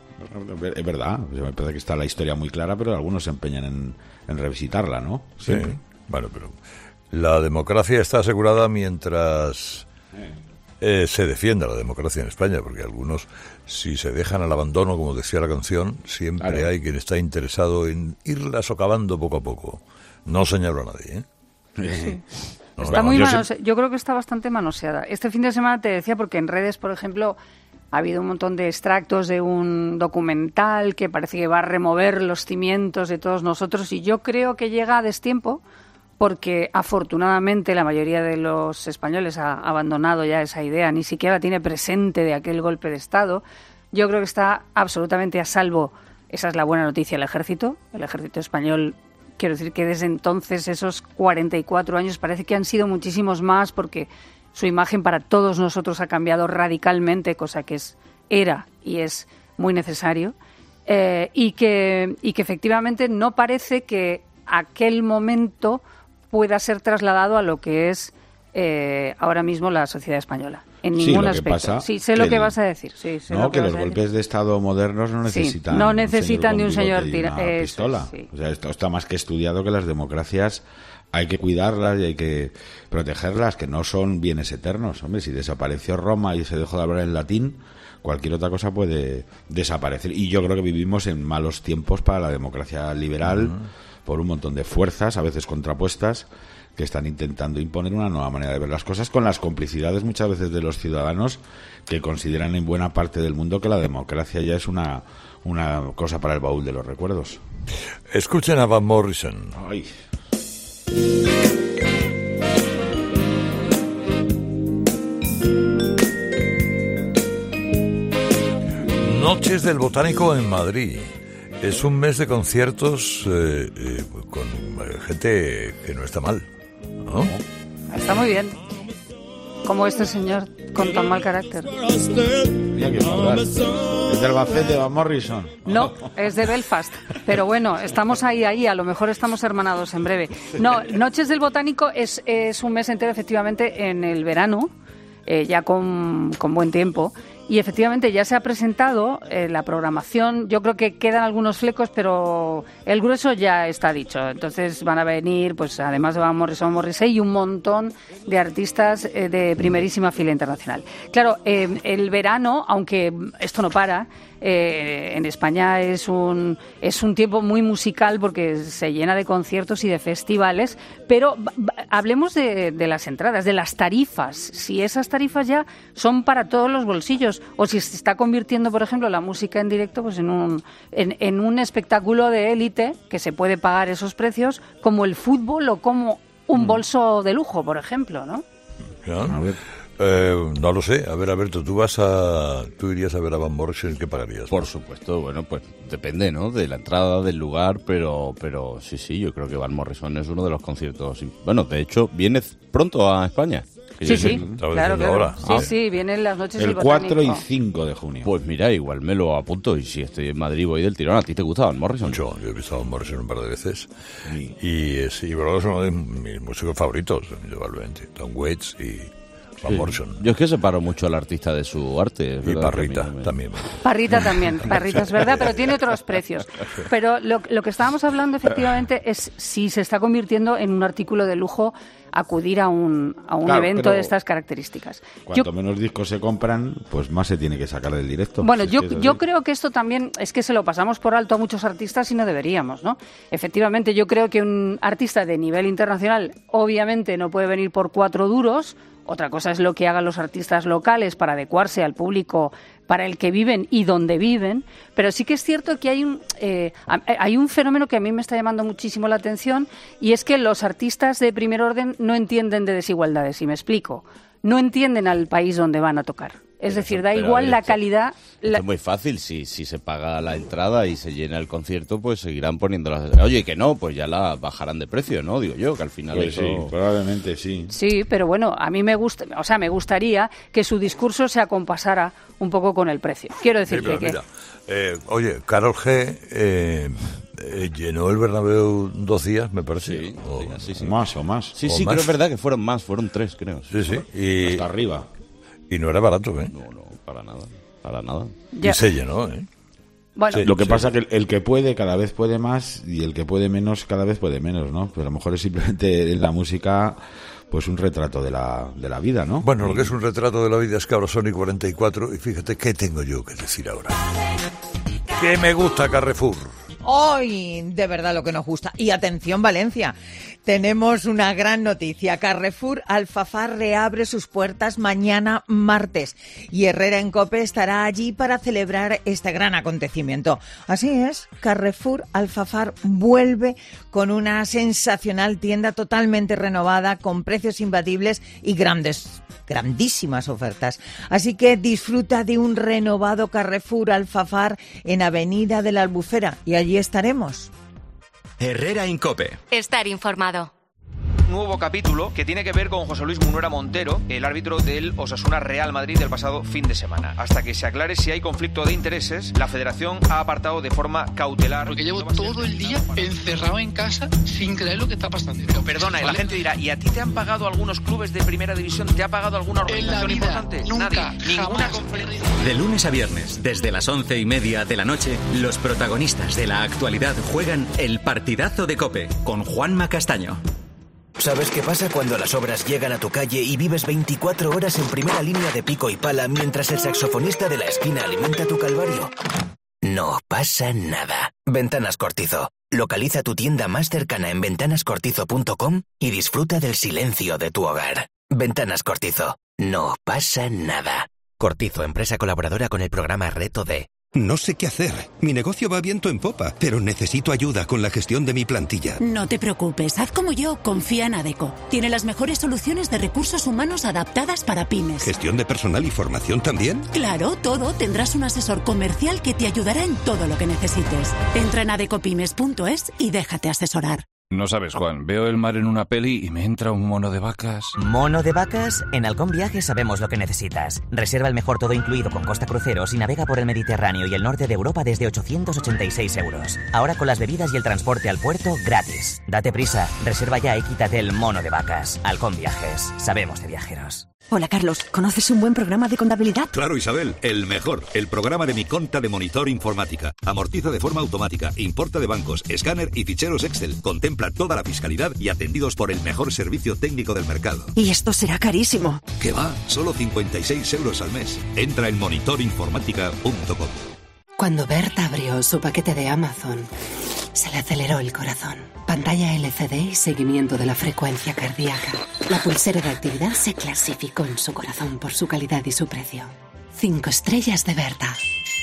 Speaker 28: Es verdad, me parece que está la historia muy clara, pero algunos se empeñan en revisitarla, ¿no?
Speaker 3: Sí, bueno, pero la democracia está asegurada mientras se defienda la democracia en España, porque algunos, si se dejan al abandono, como decía la canción, siempre hay quien está interesado en irla socavando poco a poco. No señalo a nadie,
Speaker 27: Sí. Está muy yo creo que está bastante manoseada. Este fin de semana te decía, porque en redes, por ejemplo, ha habido un montón de extractos de un documental que parece que va a remover los cimientos de todos nosotros, y yo creo que llega a destiempo, porque afortunadamente la mayoría de los españoles ha abandonado ya esa idea, ni siquiera tiene presente de aquel golpe de Estado. Yo creo que está absolutamente a salvo. Esa es la buena noticia, el ejército español. Quiero decir que desde entonces, esos 44 años, parece que han sido muchísimos más, porque su imagen para todos nosotros ha cambiado radicalmente, cosa que era y es muy necesario, y que efectivamente no parece que aquel momento pueda ser trasladado a lo que es ahora mismo la sociedad española. En ningún aspecto. Sé lo que vas a decir.
Speaker 28: Que los golpes de Estado modernos no necesitan,
Speaker 27: no necesitan de un señor
Speaker 28: pistola. O sea, esto está más que estudiado, que las democracias hay que cuidarlas y hay que protegerlas, que no son bienes eternos. Hombre, si desapareció Roma y se dejó de hablar en latín, cualquier otra cosa puede desaparecer. Y yo creo que vivimos en malos tiempos para la democracia liberal, por un montón de fuerzas, a veces contrapuestas, que están intentando imponer una nueva manera de ver las cosas, con las complicidades muchas veces de los ciudadanos, que consideran en buena parte del mundo que la democracia ya es una cosa para el baúl de los recuerdos.
Speaker 3: Escuchen a Van Morrison.
Speaker 28: Ay.
Speaker 3: Noches del Botánico en Madrid. Es un mes de conciertos con gente que no está mal, ¿no?
Speaker 27: Está muy bien. Como este señor con tan mal carácter.
Speaker 28: Mira que hablar. ¿Es del Albacete, Van Morrison?
Speaker 27: No, es de Belfast. Pero bueno, estamos ahí, a lo mejor estamos hermanados en breve. No, Noches del Botánico es un mes entero, efectivamente, en el verano, ya con buen tiempo. Y efectivamente ya se ha presentado la programación. Yo creo que quedan algunos flecos, pero el grueso ya está dicho. Entonces van a venir, pues además de Van Morrison, Morrissey y un montón de artistas de primerísima fila internacional. Claro, el verano, aunque esto no para, en España es un tiempo muy musical, porque se llena de conciertos y de festivales, pero hablemos de las entradas, de las tarifas. Si esas tarifas ya son para todos los bolsillos, o si se está convirtiendo, por ejemplo, la música en directo, pues en un espectáculo de élite que se puede pagar esos precios, como el fútbol o como un bolso de lujo, por ejemplo, ¿no?
Speaker 3: Ya, a ver. No lo sé. A ver, tú irías a ver a Van Morrison, ¿qué pagarías?
Speaker 4: Por supuesto, bueno, pues depende, ¿no? De la entrada, del lugar, pero sí, yo creo que Van Morrison es uno de los conciertos. Bueno, de hecho, viene pronto a España.
Speaker 27: Sí, claro.
Speaker 4: Ahora.
Speaker 27: Sí, vienen las noches del
Speaker 28: Botánico. El 4 y 5 de junio.
Speaker 4: Pues mira, igual me lo apunto, y si estoy en Madrid voy del tirón. ¿A ti te gusta Van Morrison?
Speaker 3: Mucho. Yo he visto a Van Morrison un par de veces. Y bueno, es uno de mis músicos favoritos, indudablemente. Tom Waits y Van Morrison.
Speaker 4: Yo es que separo mucho al artista de su arte.
Speaker 3: Y Parrita también.
Speaker 27: Parrita es verdad, pero tiene otros precios. Pero lo que estábamos hablando efectivamente es si se está convirtiendo en un artículo de lujo acudir a un evento de estas características.
Speaker 28: Cuanto menos discos se compran, pues más se tiene que sacar del directo.
Speaker 27: Bueno, yo creo que esto también es que se lo pasamos por alto a muchos artistas y no deberíamos, ¿no? Efectivamente, yo creo que un artista de nivel internacional obviamente no puede venir por 4 duros. Otra cosa es lo que hagan los artistas locales para adecuarse al público para el que viven y donde viven, pero sí que es cierto que hay un fenómeno que a mí me está llamando muchísimo la atención, y es que los artistas de primer orden no entienden de desigualdades, y me explico. No entienden al país donde van a tocar. Es decir, da igual la calidad...
Speaker 4: Es muy fácil, si se paga la entrada y se llena el concierto, pues seguirán poniéndolas. Oye, que no, pues ya la bajarán de precio, ¿no? Digo yo, que al final
Speaker 28: pues
Speaker 4: eso...
Speaker 28: sí, probablemente sí.
Speaker 27: Sí, pero bueno, a mí me gustaría que su discurso se acompasara un poco con el precio. Quiero decirte que...
Speaker 3: Mira, oye, Karol G... llenó el Bernabéu 2 días, me parece.
Speaker 4: Sí.
Speaker 28: Más o más.
Speaker 4: Sí,
Speaker 3: o
Speaker 4: sí,
Speaker 3: más.
Speaker 4: creo es verdad que fueron 3, creo.
Speaker 3: Sí. Y
Speaker 28: hasta arriba.
Speaker 3: Y no era barato, ¿eh?
Speaker 4: No, para nada.
Speaker 3: Y se llenó, ¿eh?
Speaker 27: Bueno,
Speaker 28: sí, lo que pasa es que el que puede cada vez puede más y el que puede menos cada vez puede menos, ¿no? Pero a lo mejor es simplemente en la música pues un retrato de la vida, ¿no?
Speaker 3: Bueno, lo que es un retrato de la vida es que ahora son y 44 y fíjate qué tengo yo que decir ahora. Que me gusta Carrefour.
Speaker 5: ¡Ay! De verdad lo que nos gusta. Y atención, Valencia. Tenemos una gran noticia. Carrefour Alfafar reabre sus puertas mañana martes. Y Herrera en COPE estará allí para celebrar este gran acontecimiento. Así es, Carrefour Alfafar vuelve con una sensacional tienda totalmente renovada, con precios imbatibles y grandísimas ofertas. Así que disfruta de un renovado Carrefour Alfafar en Avenida de la Albufera. Y allí estaremos.
Speaker 2: Herrera en COPE.
Speaker 6: Estar informado.
Speaker 7: Nuevo capítulo que tiene que ver con José Luis Munuera Montero, el árbitro del Osasuna Real Madrid del pasado fin de semana. Hasta que se aclare si hay conflicto de intereses, la Federación ha apartado de forma cautelar.
Speaker 8: Porque llevo todo el día encerrado en casa sin creer lo que está pasando.
Speaker 7: Pero perdona, ¿vale? La gente dirá, ¿y a ti te han pagado algunos clubes de primera división? ¿Te ha pagado alguna organización importante?
Speaker 8: Nunca,
Speaker 7: ninguna
Speaker 8: conferencia.
Speaker 2: De lunes a viernes, desde las 11:30 de la noche, los protagonistas de la actualidad juegan el partidazo de COPE con Juanma Castaño.
Speaker 19: ¿Sabes qué pasa cuando las obras llegan a tu calle y vives 24 horas en primera línea de pico y pala mientras el saxofonista de la esquina alimenta tu calvario? No pasa nada. Ventanas Cortizo. Localiza tu tienda más cercana en ventanascortizo.com y disfruta del silencio de tu hogar. Ventanas Cortizo. No pasa nada. Cortizo, empresa colaboradora con el programa Reto D.
Speaker 9: No sé qué hacer. Mi negocio va viento en popa, pero necesito ayuda con la gestión de mi plantilla.
Speaker 11: No te preocupes, haz como yo, confía en Adecco. Tiene las mejores soluciones de recursos humanos adaptadas para pymes.
Speaker 9: ¿Gestión de personal y formación también?
Speaker 11: Claro, todo. Tendrás un asesor comercial que te ayudará en todo lo que necesites. Entra en adeccopymes.es y déjate asesorar.
Speaker 12: No sabes, Juan, veo el mar en una peli y me entra un mono de vacas.
Speaker 13: ¿Mono de vacas? En Halcón Viajes sabemos lo que necesitas. Reserva el mejor todo incluido con Costa Cruceros y navega por el Mediterráneo y el norte de Europa desde 886 €. Ahora con las bebidas y el transporte al puerto gratis. Date prisa, reserva ya y quítate el mono de vacas. Halcón Viajes, sabemos de viajeros.
Speaker 14: Hola, Carlos. ¿Conoces un buen programa de contabilidad?
Speaker 10: Claro, Isabel, el mejor. El programa de Mi Conta de Monitor Informática. Amortiza de forma automática, importa de bancos, escáner y ficheros Excel. Contempla toda la fiscalidad y atendidos por el mejor servicio técnico del mercado.
Speaker 14: Y esto será carísimo.
Speaker 10: ¿Qué va? Solo 56 € al mes. Entra en monitorinformática.com.
Speaker 11: Cuando Berta abrió su paquete de Amazon, se le aceleró el corazón. Pantalla LCD y seguimiento de la frecuencia cardíaca. La pulsera de actividad se clasificó en su corazón por su calidad y su precio. 5 estrellas de Berta.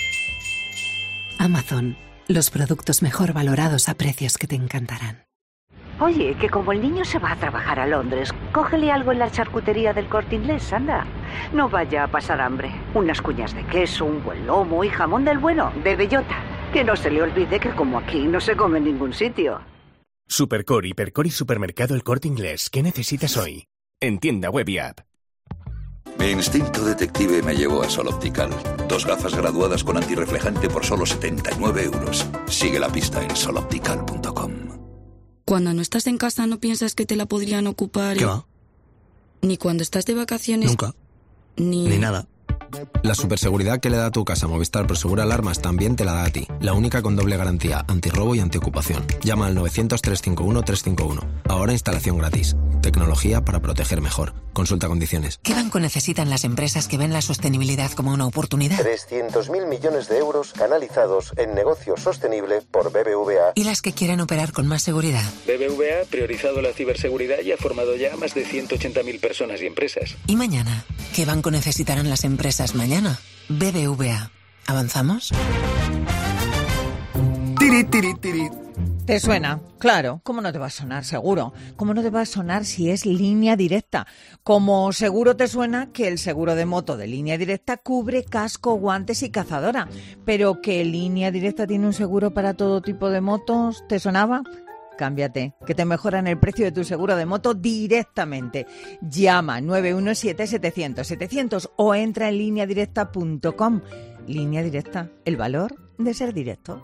Speaker 11: Amazon, los productos mejor valorados a precios que te encantarán.
Speaker 30: Oye, que como el niño se va a trabajar a Londres, cógele algo en la charcutería del Corte Inglés, anda. No vaya a pasar hambre. Unas cuñas de queso, un buen lomo y jamón del bueno, de bellota. Que no se le olvide que como aquí no se come en ningún sitio.
Speaker 31: Supercor, Hipercor y Supermercado El Corte Inglés. ¿Qué necesitas hoy? En tienda web y app.
Speaker 10: Mi instinto detective me llevó a Sol Optical. 2 gafas graduadas con antirreflejante por solo 79 €. Sigue la pista en soloptical.com.
Speaker 32: Cuando no estás en casa no piensas que te la podrían ocupar.
Speaker 17: ¿Qué va?
Speaker 32: Ni cuando estás de vacaciones.
Speaker 17: Nunca. Ni nada. La superseguridad que le da a tu casa Movistar Prosegur Alarmas también te la da a ti. La única con doble garantía, antirrobo y antiocupación. Llama al 900-351-351. Ahora instalación gratis. Tecnología para proteger mejor. Consulta condiciones.
Speaker 11: ¿Qué banco necesitan las empresas que ven la sostenibilidad como una oportunidad?
Speaker 25: 300.000 millones de euros canalizados en negocio sostenible por BBVA.
Speaker 11: ¿Y las que quieren operar con más seguridad?
Speaker 7: BBVA ha priorizado la ciberseguridad y ha formado ya a más de 180.000 personas y empresas.
Speaker 11: ¿Y mañana? ¿Qué banco necesitarán las empresas mañana? BBVA. ¿Avanzamos?
Speaker 5: ¿Te suena? Claro, ¿cómo no te va a sonar? Seguro. ¿Cómo no te va a sonar si es Línea Directa? Como seguro te suena que el seguro de moto de Línea Directa cubre casco, guantes y cazadora. Pero que Línea Directa tiene un seguro para todo tipo de motos, ¿te sonaba? Cámbiate, que te mejoran el precio de tu seguro de moto directamente. Llama 917-700-700 o entra en lineadirecta.com. Línea Directa, el valor de ser directo.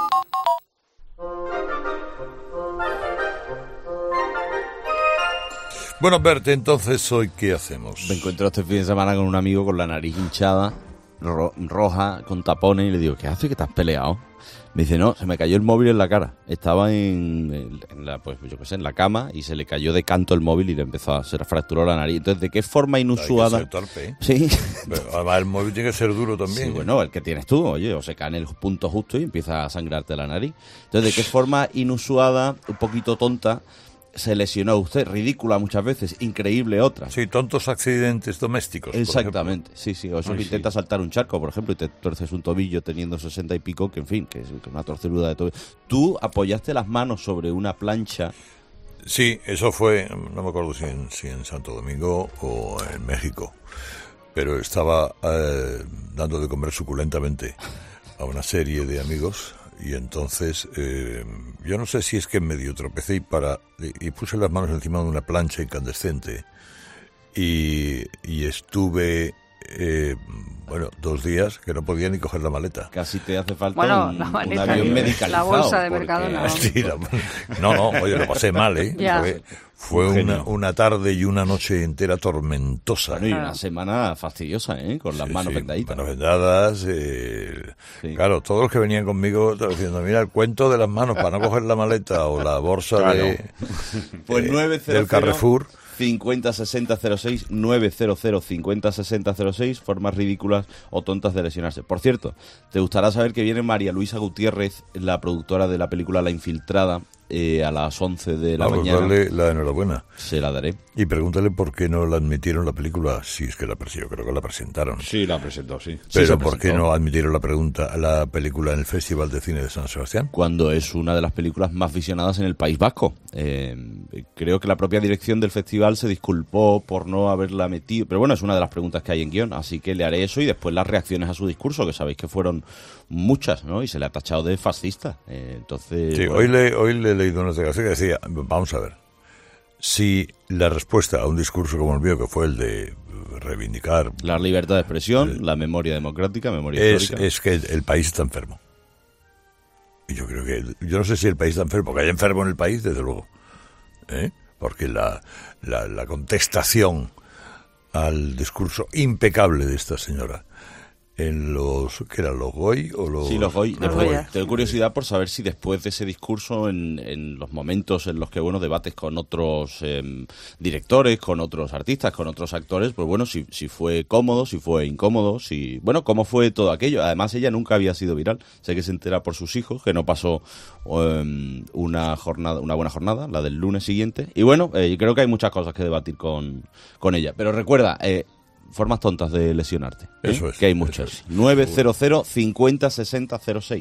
Speaker 3: Bueno, Bert, entonces hoy ¿qué hacemos?
Speaker 4: Me encuentro este fin de semana con un amigo con la nariz hinchada, roja, con tapones, y le digo, ¿qué haces? ¿Que te has peleado? Me dice, no, se me cayó el móvil en la cara. Estaba en la cama y se le cayó de canto el móvil y le empezó a hacer fracturó la nariz. Entonces, ¿de qué forma inusuada?
Speaker 3: Hay que ser torpe, ¿eh?
Speaker 4: Sí.
Speaker 3: Pero además el móvil tiene que ser duro también.
Speaker 4: Sí, bueno, el que tienes tú, oye, o se cae en el punto justo y empieza a sangrarte la nariz. Entonces, ¿de qué forma inusuada, un poquito tonta, se lesionó usted? Ridícula muchas veces, increíble otras.
Speaker 3: Sí, tontos accidentes domésticos.
Speaker 4: Exactamente, sí. O eso que intentas saltar un charco, por ejemplo, y te torces un tobillo teniendo 60 y pico, que en fin, que es una torceluda de tobillo. Tú apoyaste las manos sobre una plancha.
Speaker 3: Sí, eso fue, no me acuerdo si en Santo Domingo o en México, pero estaba dando de comer suculentamente a una serie de amigos. Y entonces, yo no sé si es que medio tropecé y puse las manos encima de una plancha incandescente y estuve, 2 días que no podía ni coger la maleta.
Speaker 4: Casi te hace falta un avión medicalizado.
Speaker 27: La bolsa de Mercadona.
Speaker 3: Sí, oye, lo pasé mal, ¿eh? Fue una tarde y una noche entera tormentosa.
Speaker 4: Bueno, y una semana fastidiosa, ¿eh? Con las manos vendaditas.
Speaker 3: Manos vendadas. Sí. Claro, todos los que venían conmigo estaban diciendo, mira, el cuento de las manos para no coger la maleta o la bolsa
Speaker 4: pues
Speaker 3: del Carrefour.
Speaker 4: 50-60-06, 900-50-60-06, formas ridículas o tontas de lesionarse. Por cierto, te gustará saber que viene María Luisa Gutiérrez, la productora de la película La Infiltrada, a las 11 de la mañana.
Speaker 3: Darle la enhorabuena.
Speaker 4: Se la daré.
Speaker 3: Y pregúntale por qué no la admitieron la película, si es que yo creo que la presentaron.
Speaker 28: Sí, la presentó, sí.
Speaker 3: Pero ¿por qué no admitieron la película en el Festival de Cine de San Sebastián?
Speaker 4: Cuando es una de las películas más visionadas en el País Vasco. Creo que la propia dirección del festival se disculpó por no haberla metido, pero bueno, es una de las preguntas que hay en guión, así que le haré eso y después las reacciones a su discurso, que sabéis que fueron muchas, ¿no? Y se le ha tachado de fascista. Entonces,
Speaker 3: sí, bueno. Hoy le he leído una declaración que decía, vamos a ver, si la respuesta a un discurso como el mío, que fue el de reivindicar
Speaker 4: la libertad de expresión, la memoria democrática, memoria histórica,
Speaker 3: es que el país está enfermo. Y yo creo que, yo no sé si el país está enfermo, porque hay enfermo en el país, desde luego, porque la contestación al discurso impecable de esta señora en los, ¿qué eran? ¿Los GOI o los...?
Speaker 4: Sí, los GOI. Tengo curiosidad por saber si después de ese discurso, en los momentos en los que, debates con otros directores, con otros artistas, con otros actores, pues bueno, si fue cómodo, si fue incómodo, cómo fue todo aquello. Además, ella nunca había sido viral. Sé que se entera por sus hijos, que no pasó una buena jornada, la del lunes siguiente. Y bueno, yo creo que hay muchas cosas que debatir con ella. Pero recuerda... formas tontas de lesionarte.
Speaker 3: Eso es.
Speaker 4: Que hay muchas. 900-50-60-06.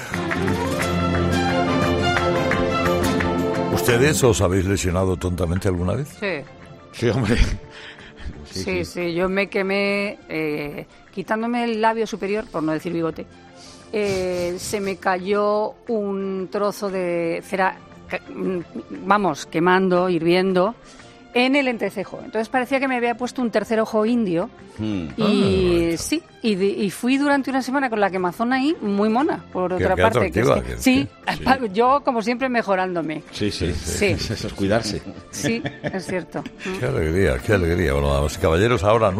Speaker 3: ¿Ustedes os habéis lesionado tontamente alguna vez?
Speaker 27: Sí.
Speaker 28: Sí, hombre.
Speaker 27: Sí. Yo me quemé quitándome el labio superior, por no decir bigote. Se me cayó un trozo de cera, quemando, hirviendo, en el entrecejo. Entonces parecía que me había puesto un tercer ojo indio. Y fui durante una semana con la quemazón ahí muy mona, por otra parte. Yo como siempre mejorándome.
Speaker 28: Sí. Eso es cuidarse.
Speaker 27: Sí, es cierto.
Speaker 3: Qué alegría. Bueno, damas y caballeros, ahora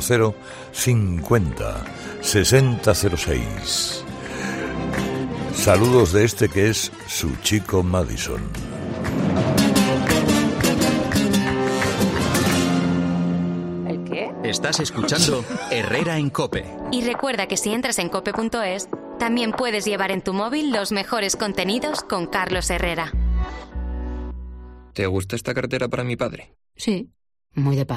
Speaker 3: 900-50-60-06. Saludos de este que es su chico Madison.
Speaker 2: Estás escuchando Herrera en COPE.
Speaker 1: Y recuerda que si entras en cope.es, también puedes llevar en tu móvil los mejores contenidos con Carlos Herrera.
Speaker 6: ¿Te gusta esta cartera para mi padre?
Speaker 15: Sí, muy de padre.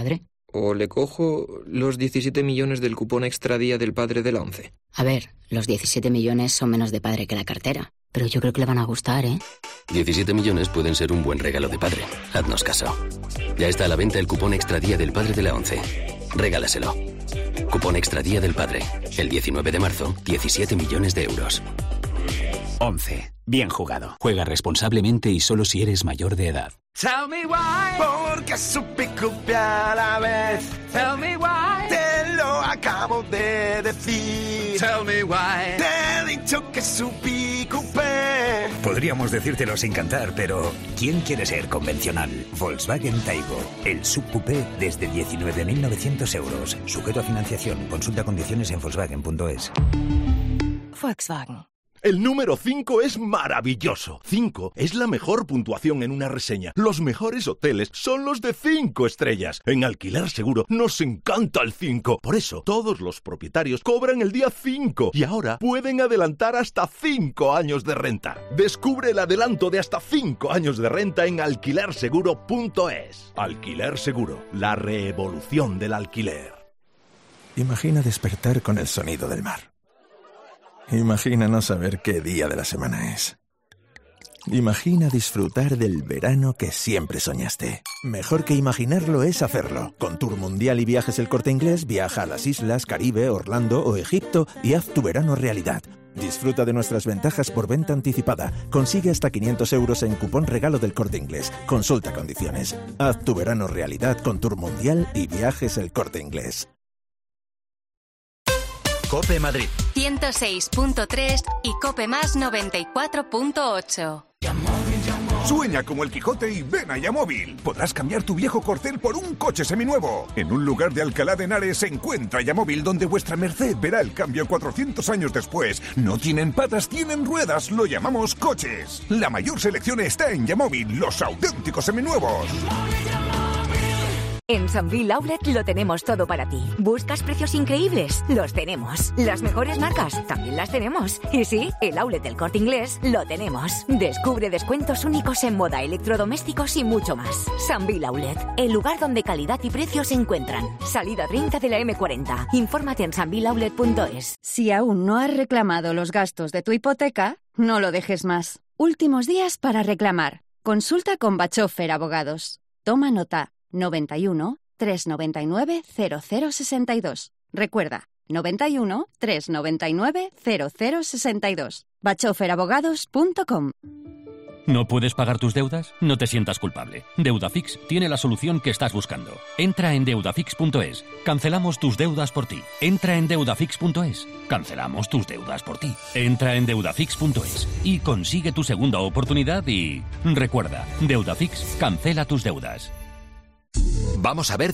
Speaker 6: ¿O le cojo los 17 millones del cupón extra día del padre de la 11?
Speaker 8: A ver, los 17 millones son menos de padre que la cartera. Pero yo creo que le van a gustar, ¿eh?
Speaker 15: 17 millones pueden ser un buen regalo de padre. Haznos caso. Ya está a la venta el cupón extra día del padre de la 11. Regálaselo. Cupón extra día del padre. El 19 de marzo, 17 millones de euros.
Speaker 16: 11. Bien jugado. Juega responsablemente y solo si eres mayor de edad.
Speaker 18: Tell me why. Porque supe copiar a la vez. Tell me why. Te lo acabo de decir. Tell me why. Te he dicho que supe copiar.
Speaker 16: Podríamos decírtelo sin cantar, pero ¿quién quiere ser convencional? Volkswagen Taigo. El subcoupé desde 19.900 euros. Sujeto a financiación. Consulta condiciones en Volkswagen.es.
Speaker 14: Volkswagen.
Speaker 20: El número 5 es maravilloso. 5 es la mejor puntuación en una reseña. Los mejores hoteles son los de 5 estrellas. En Alquiler Seguro nos encanta el 5. Por eso, todos los propietarios cobran el día 5 y ahora pueden adelantar hasta 5 años de renta. Descubre el adelanto de hasta 5 años de renta en alquilerseguro.es. Alquiler Seguro, la revolución del alquiler.
Speaker 21: Imagina despertar con el sonido del mar. Imagina no saber qué día de la semana es. Imagina disfrutar del verano que siempre soñaste. Mejor que imaginarlo es hacerlo. Con Tour Mundial y Viajes El Corte Inglés, viaja a las islas, Caribe, Orlando o Egipto y haz tu verano realidad. Disfruta de nuestras ventajas por venta anticipada. Consigue hasta 500 euros en cupón regalo del Corte Inglés. Consulta condiciones. Haz tu verano realidad con Tour Mundial y Viajes El Corte Inglés.
Speaker 2: COPE Madrid
Speaker 1: 106.3 y COPE Más 94.8.
Speaker 22: Sueña como el Quijote y ven a Yamóvil. Podrás cambiar tu viejo Corcel por un coche seminuevo. En un lugar de Alcalá de Henares se encuentra Yamóvil, donde vuestra merced verá el cambio 400 años después. No tienen patas, tienen ruedas. Lo llamamos coches. La mayor selección está en Yamóvil, los auténticos seminuevos.
Speaker 23: En Sambil Outlet lo tenemos todo para ti. ¿Buscas precios increíbles? Los tenemos. ¿Las mejores marcas? También las tenemos. Y sí, el outlet del Corte Inglés lo tenemos. Descubre descuentos únicos en moda, electrodomésticos y mucho más. Sambil Outlet, el lugar donde calidad y precios se encuentran. Salida 30 de la M40. Infórmate en sambiloutlet.es.
Speaker 24: Si aún no has reclamado los gastos de tu hipoteca, no lo dejes más. Últimos días para reclamar. Consulta con Bachofer Abogados. Toma nota. 91 399 0062. Recuerda, 91 399 0062. bachoferabogados.com.
Speaker 26: ¿No puedes pagar tus deudas? No te sientas culpable. Deudafix tiene la solución que estás buscando. Entra en deudafix.es. Cancelamos tus deudas por ti. Entra en deudafix.es. Cancelamos tus deudas por ti. Entra en deudafix.es y consigue tu segunda oportunidad y... Recuerda, Deudafix cancela tus deudas.
Speaker 29: Vamos a ver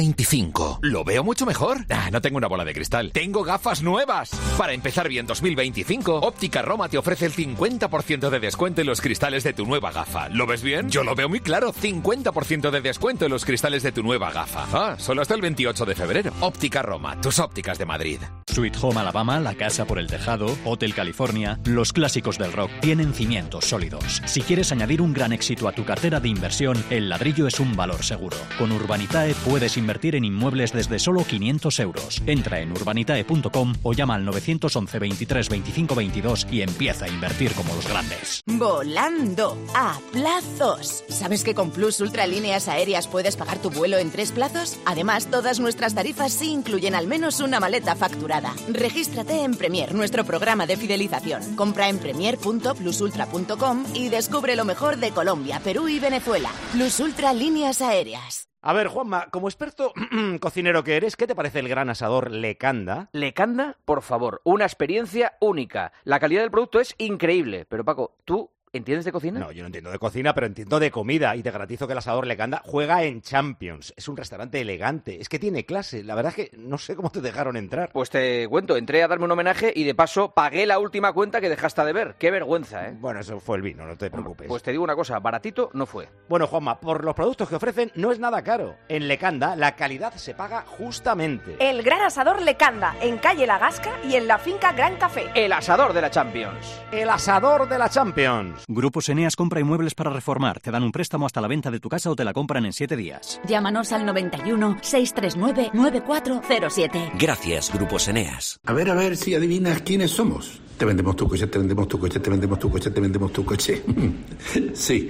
Speaker 29: 2025. ¿Lo veo mucho mejor? No tengo una bola de cristal. Tengo gafas nuevas. Para empezar bien 2025, Óptica Roma te ofrece el 50% de descuento en los cristales de tu nueva gafa. ¿Lo ves bien? Yo lo veo muy claro. 50% de descuento en los cristales de tu nueva gafa. Solo hasta el 28 de febrero. Óptica Roma, tus ópticas de Madrid.
Speaker 33: Sweet Home Alabama, La Casa por el Tejado, Hotel California, los clásicos del rock tienen cimientos sólidos. Si quieres añadir un gran éxito a tu cartera de inversión, el ladrillo es un valor seguro. Con Urbanitae puedes invertir en inmuebles desde solo 500 euros. Entra en urbanitae.com o llama al 911 23 25 22 y empieza a invertir como los grandes.
Speaker 34: Volando a plazos. ¿Sabes que con Plus Ultra Líneas Aéreas puedes pagar tu vuelo en 3 plazos? Además, todas nuestras tarifas sí incluyen al menos una maleta facturada. Regístrate en Premier, nuestro programa de fidelización. Compra en premier.plusultra.com y descubre lo mejor de Colombia, Perú y Venezuela. Plus Ultra Líneas Aéreas.
Speaker 35: A ver, Juanma, como experto cocinero que eres, ¿qué te parece el gran asador Lecanda?
Speaker 7: ¿Lecanda? Por favor, una experiencia única. La calidad del producto es increíble. Pero Paco, ¿tú entiendes de cocina?
Speaker 35: No, yo no entiendo de cocina, pero entiendo de comida. Y te garantizo que el asador Lecanda juega en Champions. Es un restaurante elegante. Es que tiene clase. La verdad es que no sé cómo te dejaron entrar.
Speaker 7: Pues te cuento, entré a darme un homenaje y de paso pagué la última cuenta que dejaste de ver. Qué vergüenza, ¿eh?
Speaker 35: Bueno, eso fue el vino, no te preocupes.
Speaker 7: Pues te digo una cosa, baratito no fue.
Speaker 35: Bueno, Juanma, por los productos que ofrecen no es nada caro. En Lecanda la calidad se paga justamente.
Speaker 36: El gran asador Lecanda, en calle La Gasca y en la finca Gran Café.
Speaker 7: El asador de la Champions.
Speaker 35: El asador de la Champions.
Speaker 33: Grupo Eneas compra inmuebles para reformar. Te dan un préstamo hasta la venta de tu casa o te la compran en 7 días.
Speaker 23: Llámanos al 91 639 9407.
Speaker 3: Gracias, Grupo Eneas.
Speaker 4: A ver si adivinas quiénes somos. Te vendemos tu coche, te vendemos tu coche, te vendemos tu coche, te vendemos tu coche. Sí,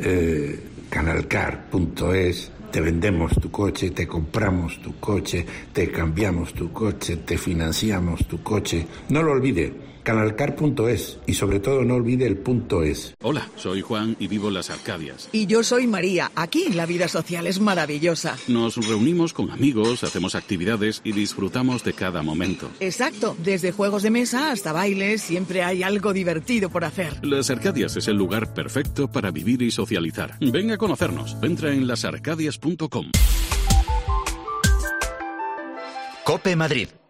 Speaker 4: Canalcar.es. Te vendemos tu coche, te compramos tu coche, te cambiamos tu coche, te financiamos tu coche. No lo olvide, Canalcar.es, y sobre todo no olvide el .es.
Speaker 5: Hola, soy Juan y vivo en Las Arcadias.
Speaker 9: Y yo soy María. Aquí la vida social es maravillosa.
Speaker 5: Nos reunimos con amigos, hacemos actividades y disfrutamos de cada momento.
Speaker 9: Exacto, desde juegos de mesa hasta bailes, siempre hay algo divertido por hacer.
Speaker 5: Las Arcadias es el lugar perfecto para vivir y socializar. Ven a conocernos. Entra en lasarcadias.com.
Speaker 2: COPE Madrid.